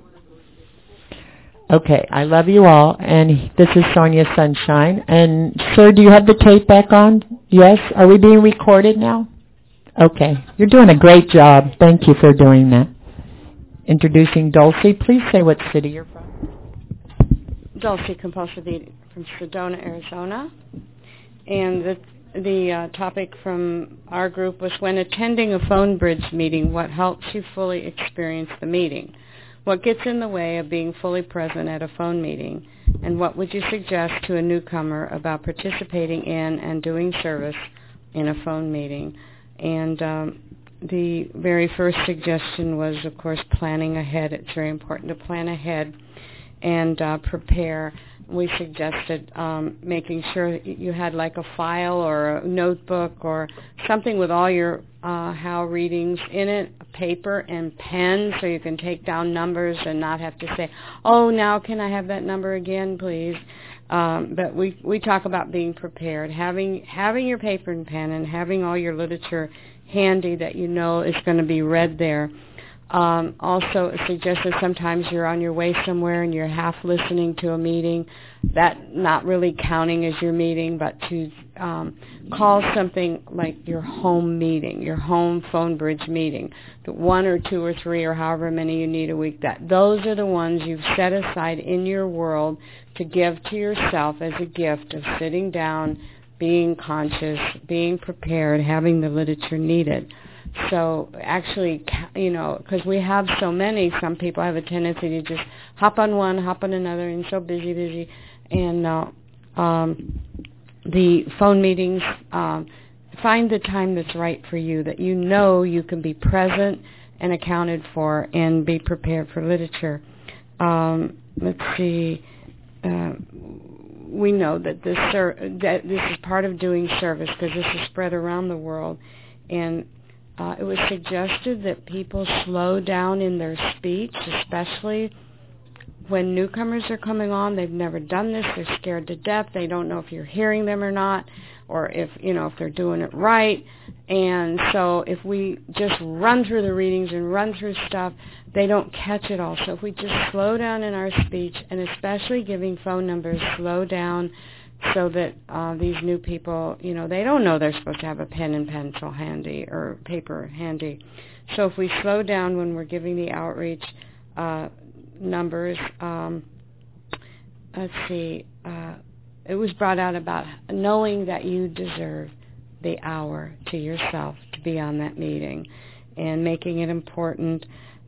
Okay, I love you all, and this is Sonia Sunshine. And, sir, do you have the tape back on? Yes? Are we being recorded now? Okay. You're doing a great job. Thank you for doing that. Introducing Dulcie. Please say what city you're from. Dulcie, compulsive eating from Sedona, Arizona. And the topic from our group was, when attending a phone bridge meeting, what helps you fully experience the meeting? What gets in the way of being fully present at a phone meeting? And what would you suggest to a newcomer about participating in and doing service in a phone meeting? And the very first suggestion was, of course, planning ahead. It's very important to plan ahead and prepare we suggested making sure you had like a file or a notebook or something with all your How readings in it, a paper and pen, so you can take down numbers and not have to say, oh, now can I have that number again, please? But we talk about being prepared, having your paper and pen and having all your literature handy that you know is going to be read there. Also suggested sometimes you're on your way somewhere and you're half listening to a meeting, that not really counting as your meeting, but to call something like your home meeting, your home phone bridge meeting, 1 or 2 or 3 or however many you need a week. Those are the ones you've set aside in your world to give to yourself as a gift of sitting down, being conscious, being prepared, having the literature needed. So actually, because we have so many, some people have a tendency to just hop on one, hop on another, and so busy. And the phone meetings, find the time that's right for you, that you know you can be present and accounted for and be prepared for literature. Let's see. We know that that this is part of doing service because this is spread around the world, and it was suggested that people slow down in their speech, especially when newcomers are coming on. They've never done this. They're scared to death. They don't know if you're hearing them or not, or if they're doing it right. And so if we just run through the readings and run through stuff, they don't catch it all. So if we just slow down in our speech, and especially giving phone numbers, slow down so that these new people, they don't know they're supposed to have a pen and pencil handy or paper handy. So if we slow down when we're giving the outreach numbers, let's see, it was brought out about knowing that you deserve the hour to yourself to be on that meeting and making it important.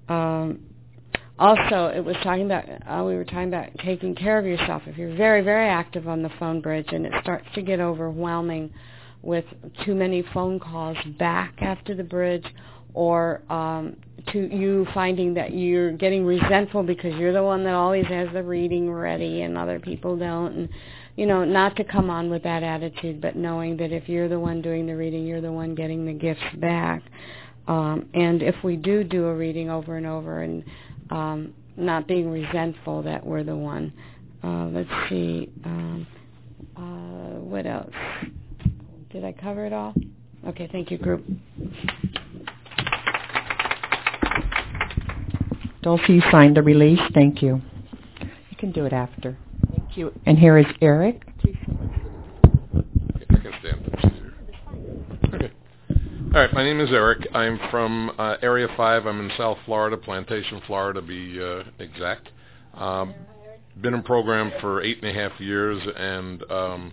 Also, it was talking about, we were talking about taking care of yourself. If you're very, very active on the phone bridge and it starts to get overwhelming with too many phone calls back after the bridge, or to you finding that you're getting resentful because you're the one that always has the reading ready and other people don't, and not to come on with that attitude, but knowing that if you're the one doing the reading, you're the one getting the gifts back. And if we do a reading over and over and not being resentful that we're the one. Let's see. What else? Did I cover it all? Okay, thank you, group. Dulcie, you signed the release. Thank you. You can do it after. Thank you. And here is Eric. I can stand. Okay. All right, my name is Eric. I'm from Area 5. I'm in South Florida, Plantation, Florida, to be exact. Been in program for 8.5 years, and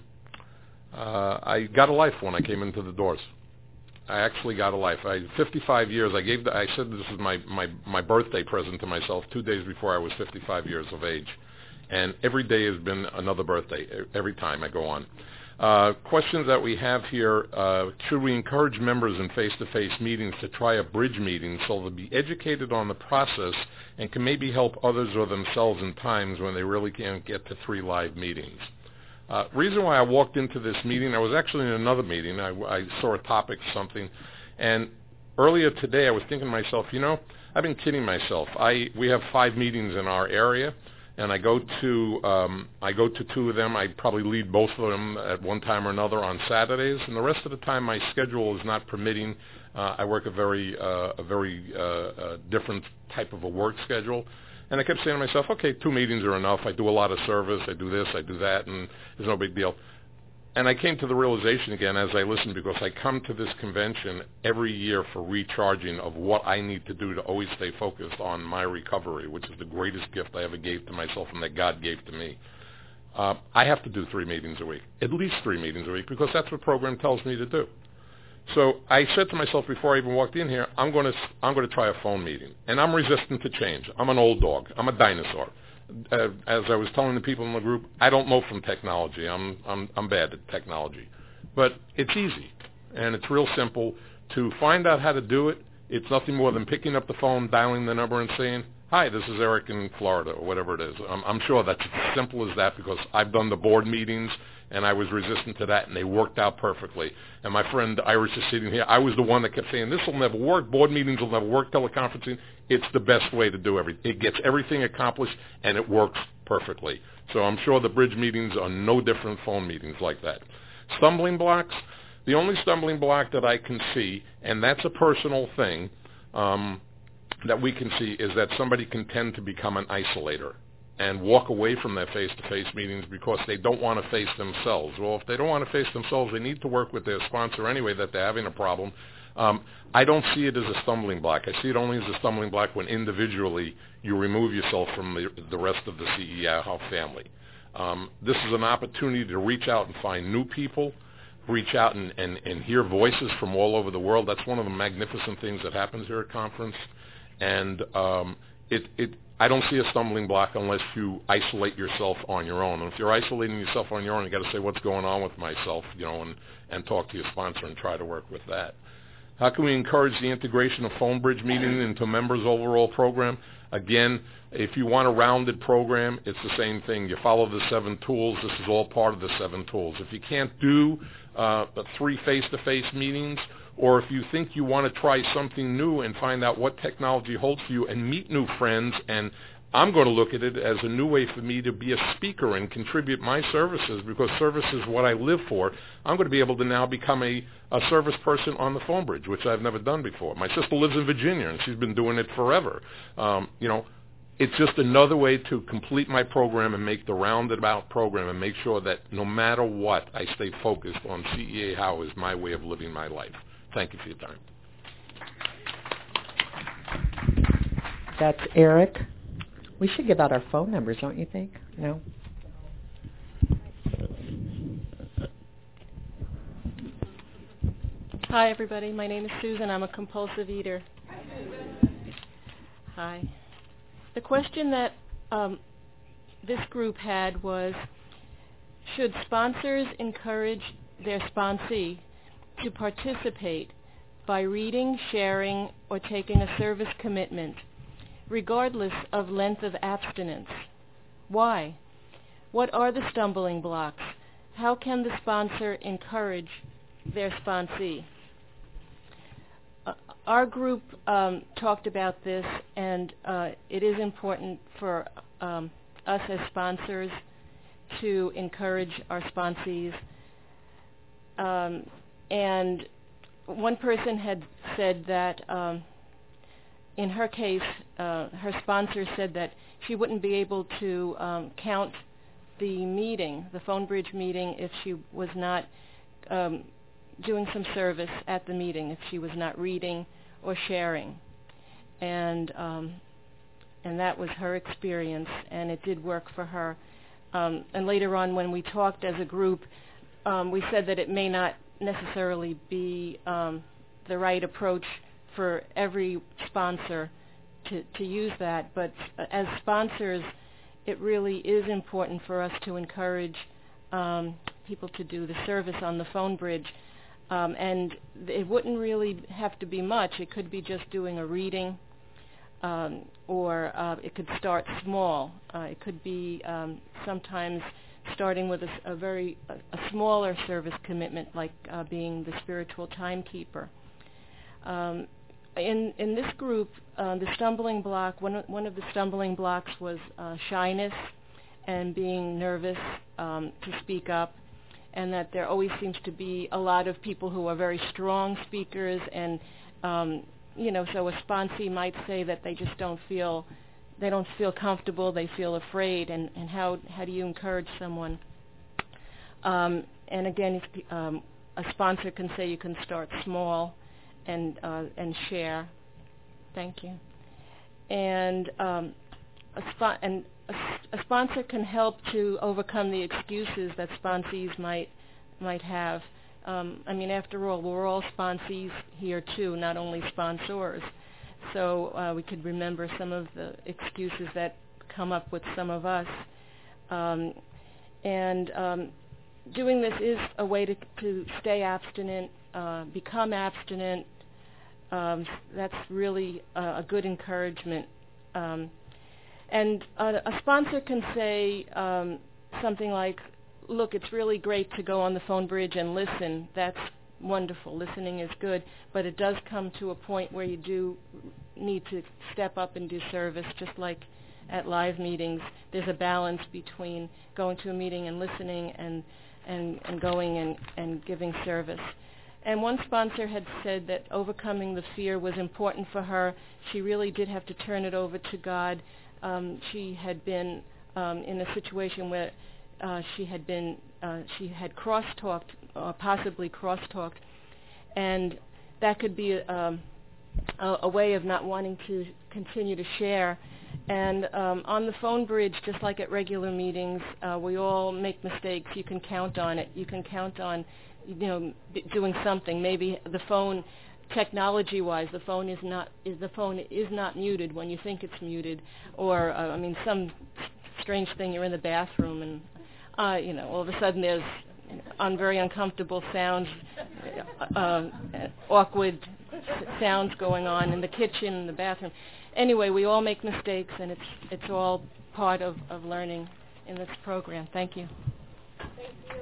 I got a life when I came into the doors. I actually got a life. 55 years. I said this is my birthday present to myself 2 days before I was 55 years of age, and every day has been another birthday. Every time I go on. Questions that we have here, should we encourage members in face-to-face meetings to try a bridge meeting so they'll be educated on the process and can maybe help others or themselves in times when they really can't get to 3 live meetings? Reason why I walked into this meeting, I was actually in another meeting. I saw a topic, something, and earlier today I was thinking to myself, I've been kidding myself. We have 5 meetings in our area, and I go to 2 of them. I probably lead both of them at one time or another on Saturdays, and the rest of the time my schedule is not permitting. I work a very different type of a work schedule, and I kept saying to myself, okay, 2 meetings are enough. I do a lot of service. I do this, I do that, and there's no big deal. And I came to the realization again as I listened, because I come to this convention every year for recharging of what I need to do to always stay focused on my recovery, which is the greatest gift I ever gave to myself and that God gave to me. I have to do 3 meetings a week, at least 3 meetings a week, because that's what the program tells me to do. So I said to myself before I even walked in here, I'm going to try a phone meeting, and I'm resistant to change. I'm an old dog. I'm a dinosaur. As I was telling the people in the group, I don't know from technology. I'm bad at technology, but it's easy and it's real simple to find out how to do it. It's nothing more than picking up the phone, dialing the number, and saying, hi, this is Eric in Florida, or whatever it is. I'm sure that's as simple as that, because I've done the board meetings, and I was resistant to that, and they worked out perfectly. And my friend Iris is sitting here. I was the one that kept saying, this will never work. Board meetings will never work. Teleconferencing, it's the best way to do everything. It gets everything accomplished, and it works perfectly. So I'm sure the bridge meetings are no different phone meetings like that. Stumbling blocks, the only stumbling block that I can see, and that's a personal thing, that we can see, is that somebody can tend to become an isolator and walk away from their face-to-face meetings because they don't want to face themselves. Well, if they don't want to face themselves, they need to work with their sponsor anyway that they're having a problem. I don't see it as a stumbling block. I see it only as a stumbling block when individually you remove yourself from the rest of the CEHOW family. This is an opportunity to reach out and find new people, reach out and hear voices from all over the world. That's one of the magnificent things that happens here at conference. And I don't see a stumbling block unless you isolate yourself on your own. And if you're isolating yourself on your own, you got to say, what's going on with myself, and talk to your sponsor and try to work with that. How can we encourage the integration of phone bridge meeting into members' overall program? Again, if you want a rounded program, it's the same thing. You follow the 7 tools. This is all part of the 7 tools. If you can't do 3 face-to-face meetings, or if you think you want to try something new and find out what technology holds for you and meet new friends, and I'm going to look at it as a new way for me to be a speaker and contribute my services, because service is what I live for. I'm going to be able to now become a service person on the phone bridge, which I've never done before. My sister lives in Virginia, and she's been doing it forever. It's just another way to complete my program and make the rounded-out program and make sure that no matter what, I stay focused on CEHOW as my way of living my life. Thank you for your time. That's Eric. We should give out our phone numbers, don't you think? No? Hi, everybody. My name is Susan. I'm a compulsive eater. Hi. The question that this group had was, should sponsors encourage their sponsee to participate by reading, sharing, or taking a service commitment, regardless of length of abstinence? Why? What are the stumbling blocks? How can the sponsor encourage their sponsee? Our group talked about this, and it is important for us as sponsors to encourage our sponsees. And one person had said that in her case, her sponsor said that she wouldn't be able to count the meeting, the phone bridge meeting, if she was not doing some service at the meeting, if she was not reading or sharing. And that was her experience, and it did work for her. And later on, when we talked as a group, we said that it may not necessarily be the right approach for every sponsor to use that, but as sponsors, it really is important for us to encourage people to do the service on the phone bridge. And it wouldn't really have to be much. It could be just doing a reading, or it could start small. It could be sometimes starting with a smaller service commitment, like being the spiritual timekeeper. In this group, the stumbling block, one of the stumbling blocks was shyness and being nervous to speak up, and that there always seems to be a lot of people who are very strong speakers, and so a sponsee might say that they just don't feel comfortable, they feel afraid, and how do you encourage someone? And again, a sponsor can say you can start small and share. Thank you. And a sponsor can help to overcome the excuses that sponsees might have. After all, we're all sponsees here too, not only sponsors. So we could remember some of the excuses that come up with some of us. Doing this is a way to stay abstinent, become abstinent. That's really a good encouragement And a sponsor can say something like, look, it's really great to go on the phone bridge and listen. That's wonderful. Listening is good. But it does come to a point where you do need to step up and do service, just like at live meetings. There's a balance between going to a meeting and listening and going and giving service. And one sponsor had said that overcoming the fear was important for her. She really did have to turn it over to God. She had been in a situation where she had cross-talked, or possibly cross-talked, and that could be a way of not wanting to continue to share. And on the phone bridge, just like at regular meetings, we all make mistakes. You can count on it. You can count on, doing something. Maybe the phone, technology-wise, the phone is not muted when you think it's muted, or some strange thing. You're in the bathroom and all of a sudden there's very uncomfortable sounds, awkward sounds going on in the kitchen, in the bathroom. Anyway, we all make mistakes, and it's all part of learning in this program. Thank you. Thank you.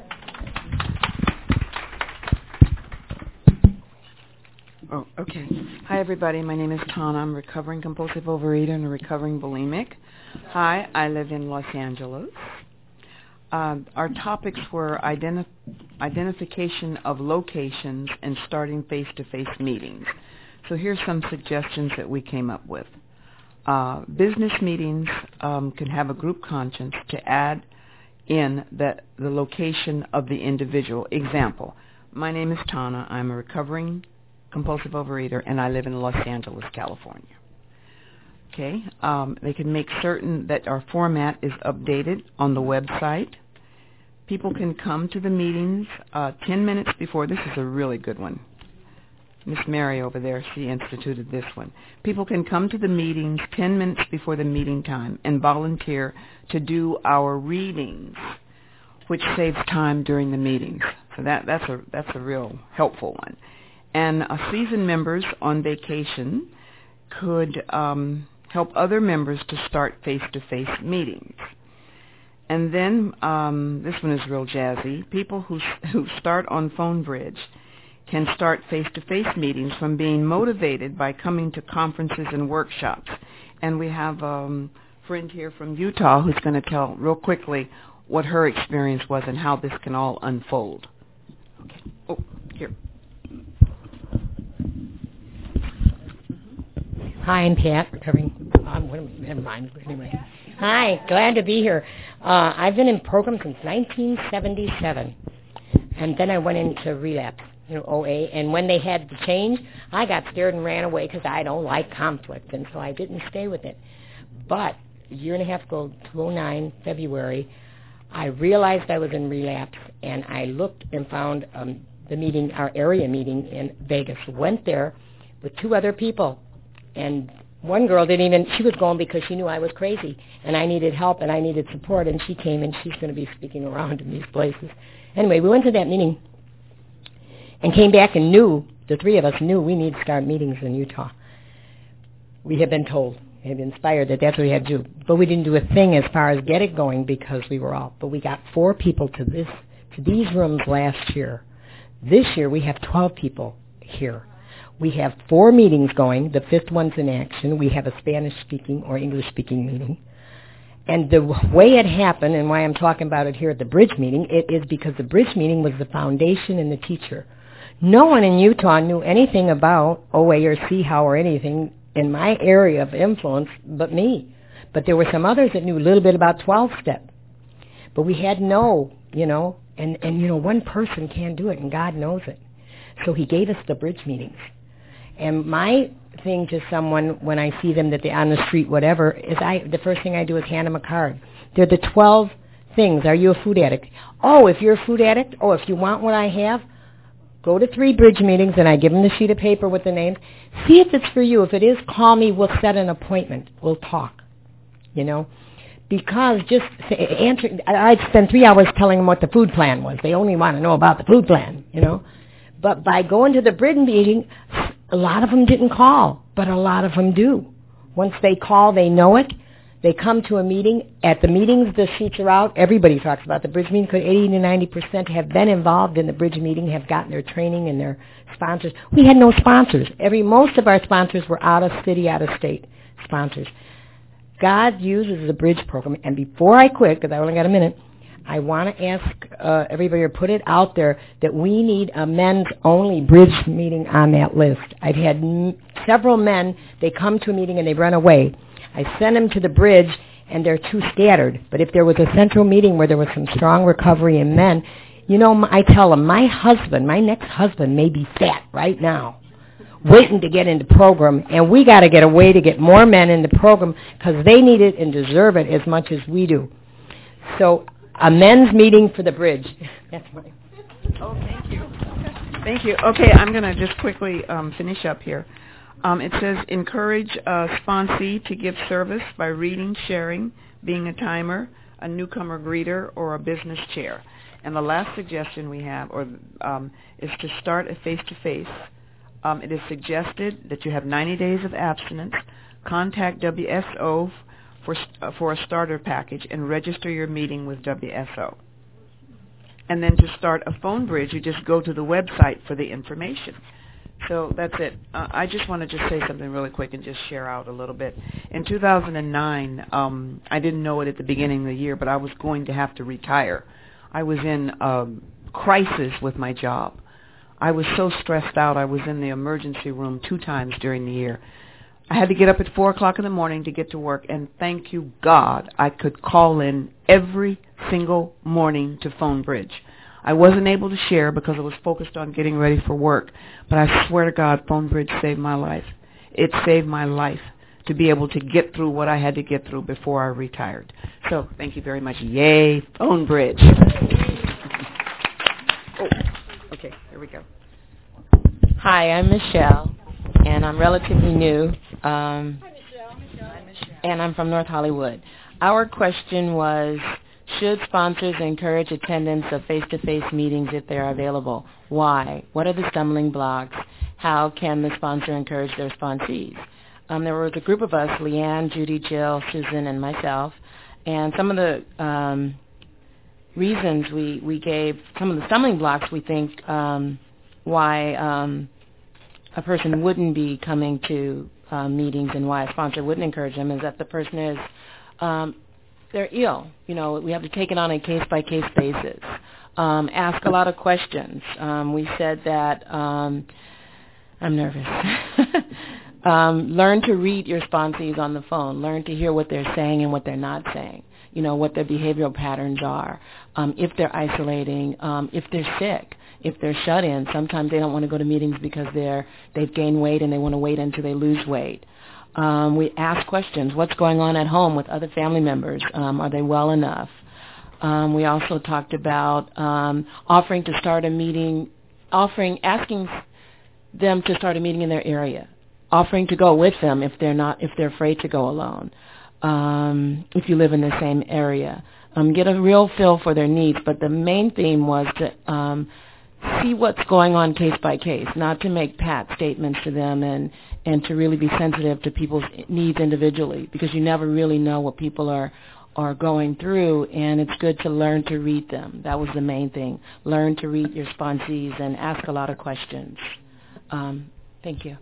Oh, okay. Hi, everybody. My name is Tana. I'm a recovering compulsive overeater and a recovering bulimic. Hi, I live in Los Angeles. Our topics were identification of locations and starting face-to-face meetings. So here's some suggestions that we came up with. Business meetings can have a group conscience to add in the location of the individual. Example, my name is Tana. I'm a recovering compulsive overeater, and I live in Los Angeles, California. Okay, they can make certain that our format is updated on the website. People can come to the meetings 10 minutes before. This is a really good one. Miss Mary over there, she instituted this one. People can come to the meetings 10 minutes before the meeting time and volunteer to do our readings, which saves time during the meetings. So that's a real helpful one. And seasoned members on vacation could help other members to start face-to-face meetings. And then this one is real jazzy. People who start on Phone Bridge can start face-to-face meetings from being motivated by coming to conferences and workshops. And we have a friend here from Utah who's going to tell real quickly what her experience was and how this can all unfold. Okay. Oh, here. Hi, I'm Pat, recovering. Never mind. Anyway, hi, glad to be here. I've been in program since 1977, and then I went into relapse, OA. And when they had to change, I got scared and ran away because I don't like conflict, and so I didn't stay with it. But a year and a half ago, 2009, February, I realized I was in relapse, and I looked and found the meeting, our area meeting in Vegas. Went there with two other people. And one girl she was going because she knew I was crazy, and I needed help, and I needed support, and she came, and she's going to be speaking around in these places. Anyway, we went to that meeting and came back and the three of us knew we need to start meetings in Utah. We had been told, had been inspired that that's what we had to do. But we didn't do a thing as far as get it going because we were all. But we got 4 people to these rooms last year. This year we have 12 people here. We have 4 meetings going. The 5th one's in action. We have a Spanish-speaking or English-speaking meeting. And the way it happened, and why I'm talking about it here at the Bridge meeting, it is because the Bridge meeting was the foundation and the teacher. No one in Utah knew anything about OA or CHOW or anything in my area of influence but me. But there were some others that knew a little bit about 12-step. But we had and one person can't do it, and God knows it. So he gave us the Bridge meetings. And my thing to someone when I see them that they're on the street, whatever, is the first thing I do is hand them a card. They're the 12 things. Are you a food addict? Oh, if you're a food addict, if you want what I have, go to 3 Bridge meetings, and I give them the sheet of paper with the names. See if it's for you. If it is, call me. We'll set an appointment. We'll talk, Because I'd spend 3 hours telling them what the food plan was. They only want to know about the food plan, But by going to the Bridge meeting, a lot of them didn't call, but a lot of them do. Once they call, they know it. They come to a meeting. At the meetings, the sheets are out. Everybody talks about the bridge meeting because 80 to 90% have been involved in the bridge meeting, have gotten their training and their sponsors. We had no sponsors. Most of our sponsors were out of city, out of state sponsors. God uses the bridge program. And before I quit, because I only got a minute, I want to ask everybody to put it out there that we need a men's-only bridge meeting on that list. I've had several men, they come to a meeting and they run away. I send them to the bridge, and they're too scattered. But if there was a central meeting where there was some strong recovery in men, I tell them, my next husband may be fat right now, waiting to get into program, and we got to get a way to get more men in the program because they need it and deserve it as much as we do. So a men's meeting for the bridge. That's mine. Oh, thank you. Thank you. Okay, I'm going to just quickly finish up here. It says, encourage a sponsee to give service by reading, sharing, being a timer, a newcomer greeter, or a business chair. And the last suggestion we have is to start a face-to-face. It is suggested that you have 90 days of abstinence, contact WSO for a starter package, and register your meeting with WSO. And then to start a phone bridge, you just go to the website for the information. So that's it. I just want to just say something really quick and just share out a little bit. In 2009, I didn't know it at the beginning of the year, but I was going to have to retire. I was in crisis with my job. I was so stressed out. I was in the emergency room 2 times during the year. I had to get up at 4 o'clock in the morning to get to work, and thank you, God, I could call in every single morning to Phone Bridge. I wasn't able to share because I was focused on getting ready for work, but I swear to God, Phone Bridge saved my life. It saved my life to be able to get through what I had to get through before I retired. So thank you very much. Yay, Phone Bridge. Oh, okay, here we go. Hi, I'm Michelle, and I'm relatively new. Hi, Michelle. And I'm from North Hollywood. Our question was, should sponsors encourage attendance of face-to-face meetings if they're available? Why? What are the stumbling blocks? How can the sponsor encourage their sponsees? There was a group of us, Leanne, Judy, Jill, Susan, and myself, and some of the reasons we gave, some of the stumbling blocks we think why a person wouldn't be coming to meetings and why a sponsor wouldn't encourage them is that the person is they're ill. We have to take it on a case-by-case basis. Ask a lot of questions. We said that, I'm nervous. Learn to read your sponsees on the phone. Learn to hear what they're saying and what they're not saying. What their behavioral patterns are. If they're isolating, if they're sick, if they're shut in. Sometimes they don't want to go to meetings because they've gained weight and they want to wait until they lose weight. We ask questions. What's going on at home with other family members? Are they well enough? We also talked about offering to start a meeting, asking them to start a meeting in their area, offering to go with them if they're afraid to go alone. If you live in the same area, get a real feel for their needs. But the main theme was to see what's going on case by case, not to make pat statements to them and to really be sensitive to people's needs individually, because you never really know what people are going through, and it's good to learn to read them. That was the main thing. Learn to read your sponsees and ask a lot of questions. Thank you.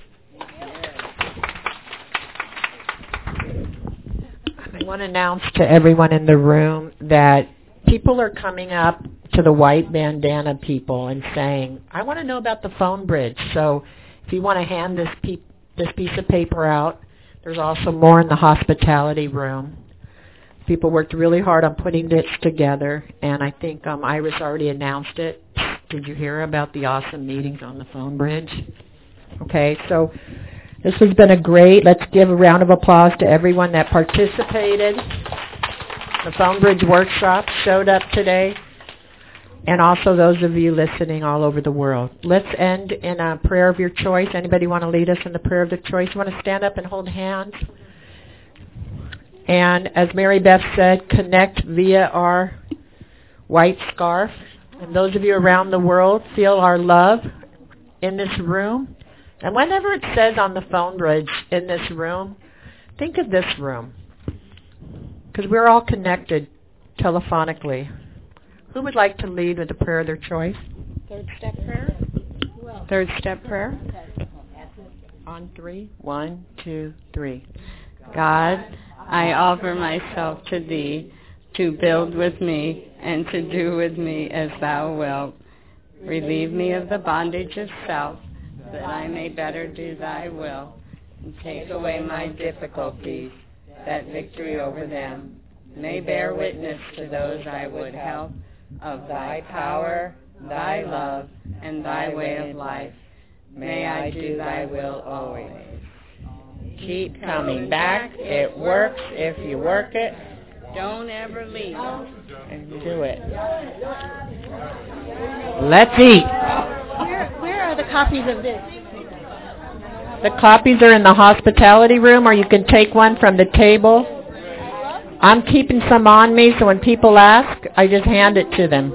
I want to announce to everyone in the room that people are coming up to the white bandana people and saying, I want to know about the phone bridge. So if you want to hand this piece of paper out, there's also more in the hospitality room. People worked really hard on putting this together, and I think Iris already announced it. Did you hear about the awesome meetings on the phone bridge? Okay, so this has been let's give a round of applause to everyone that participated. The phone bridge workshop showed up today, and also those of you listening all over the world. Let's end in a prayer of your choice. Anybody want to lead us in the prayer of the choice? You want to stand up and hold hands? And as Mary Beth said, connect via our white scarf. And those of you around the world, feel our love in this room. And whenever it says on the phone bridge in this room, think of this room, because we're all connected telephonically. Who would like to lead with a prayer of their choice? Third step prayer? Third step prayer? On 3. 1, 2, 3. God, I offer myself to Thee to build with me and to do with me as Thou wilt. Relieve me of the bondage of self, that I may better do Thy will, and take away my difficulties, that victory over them may bear witness to those I would help of Thy power, Thy love, and Thy way of life. May I do Thy will always. Keep coming back. It works if you work it. Don't ever leave. And do it. Let's eat. Where are the copies of this? The copies are in the hospitality room, or you can take one from the table. I'm keeping some on me, so when people ask, I just hand it to them.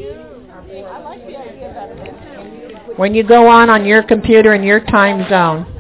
When you go on your computer in your time zone.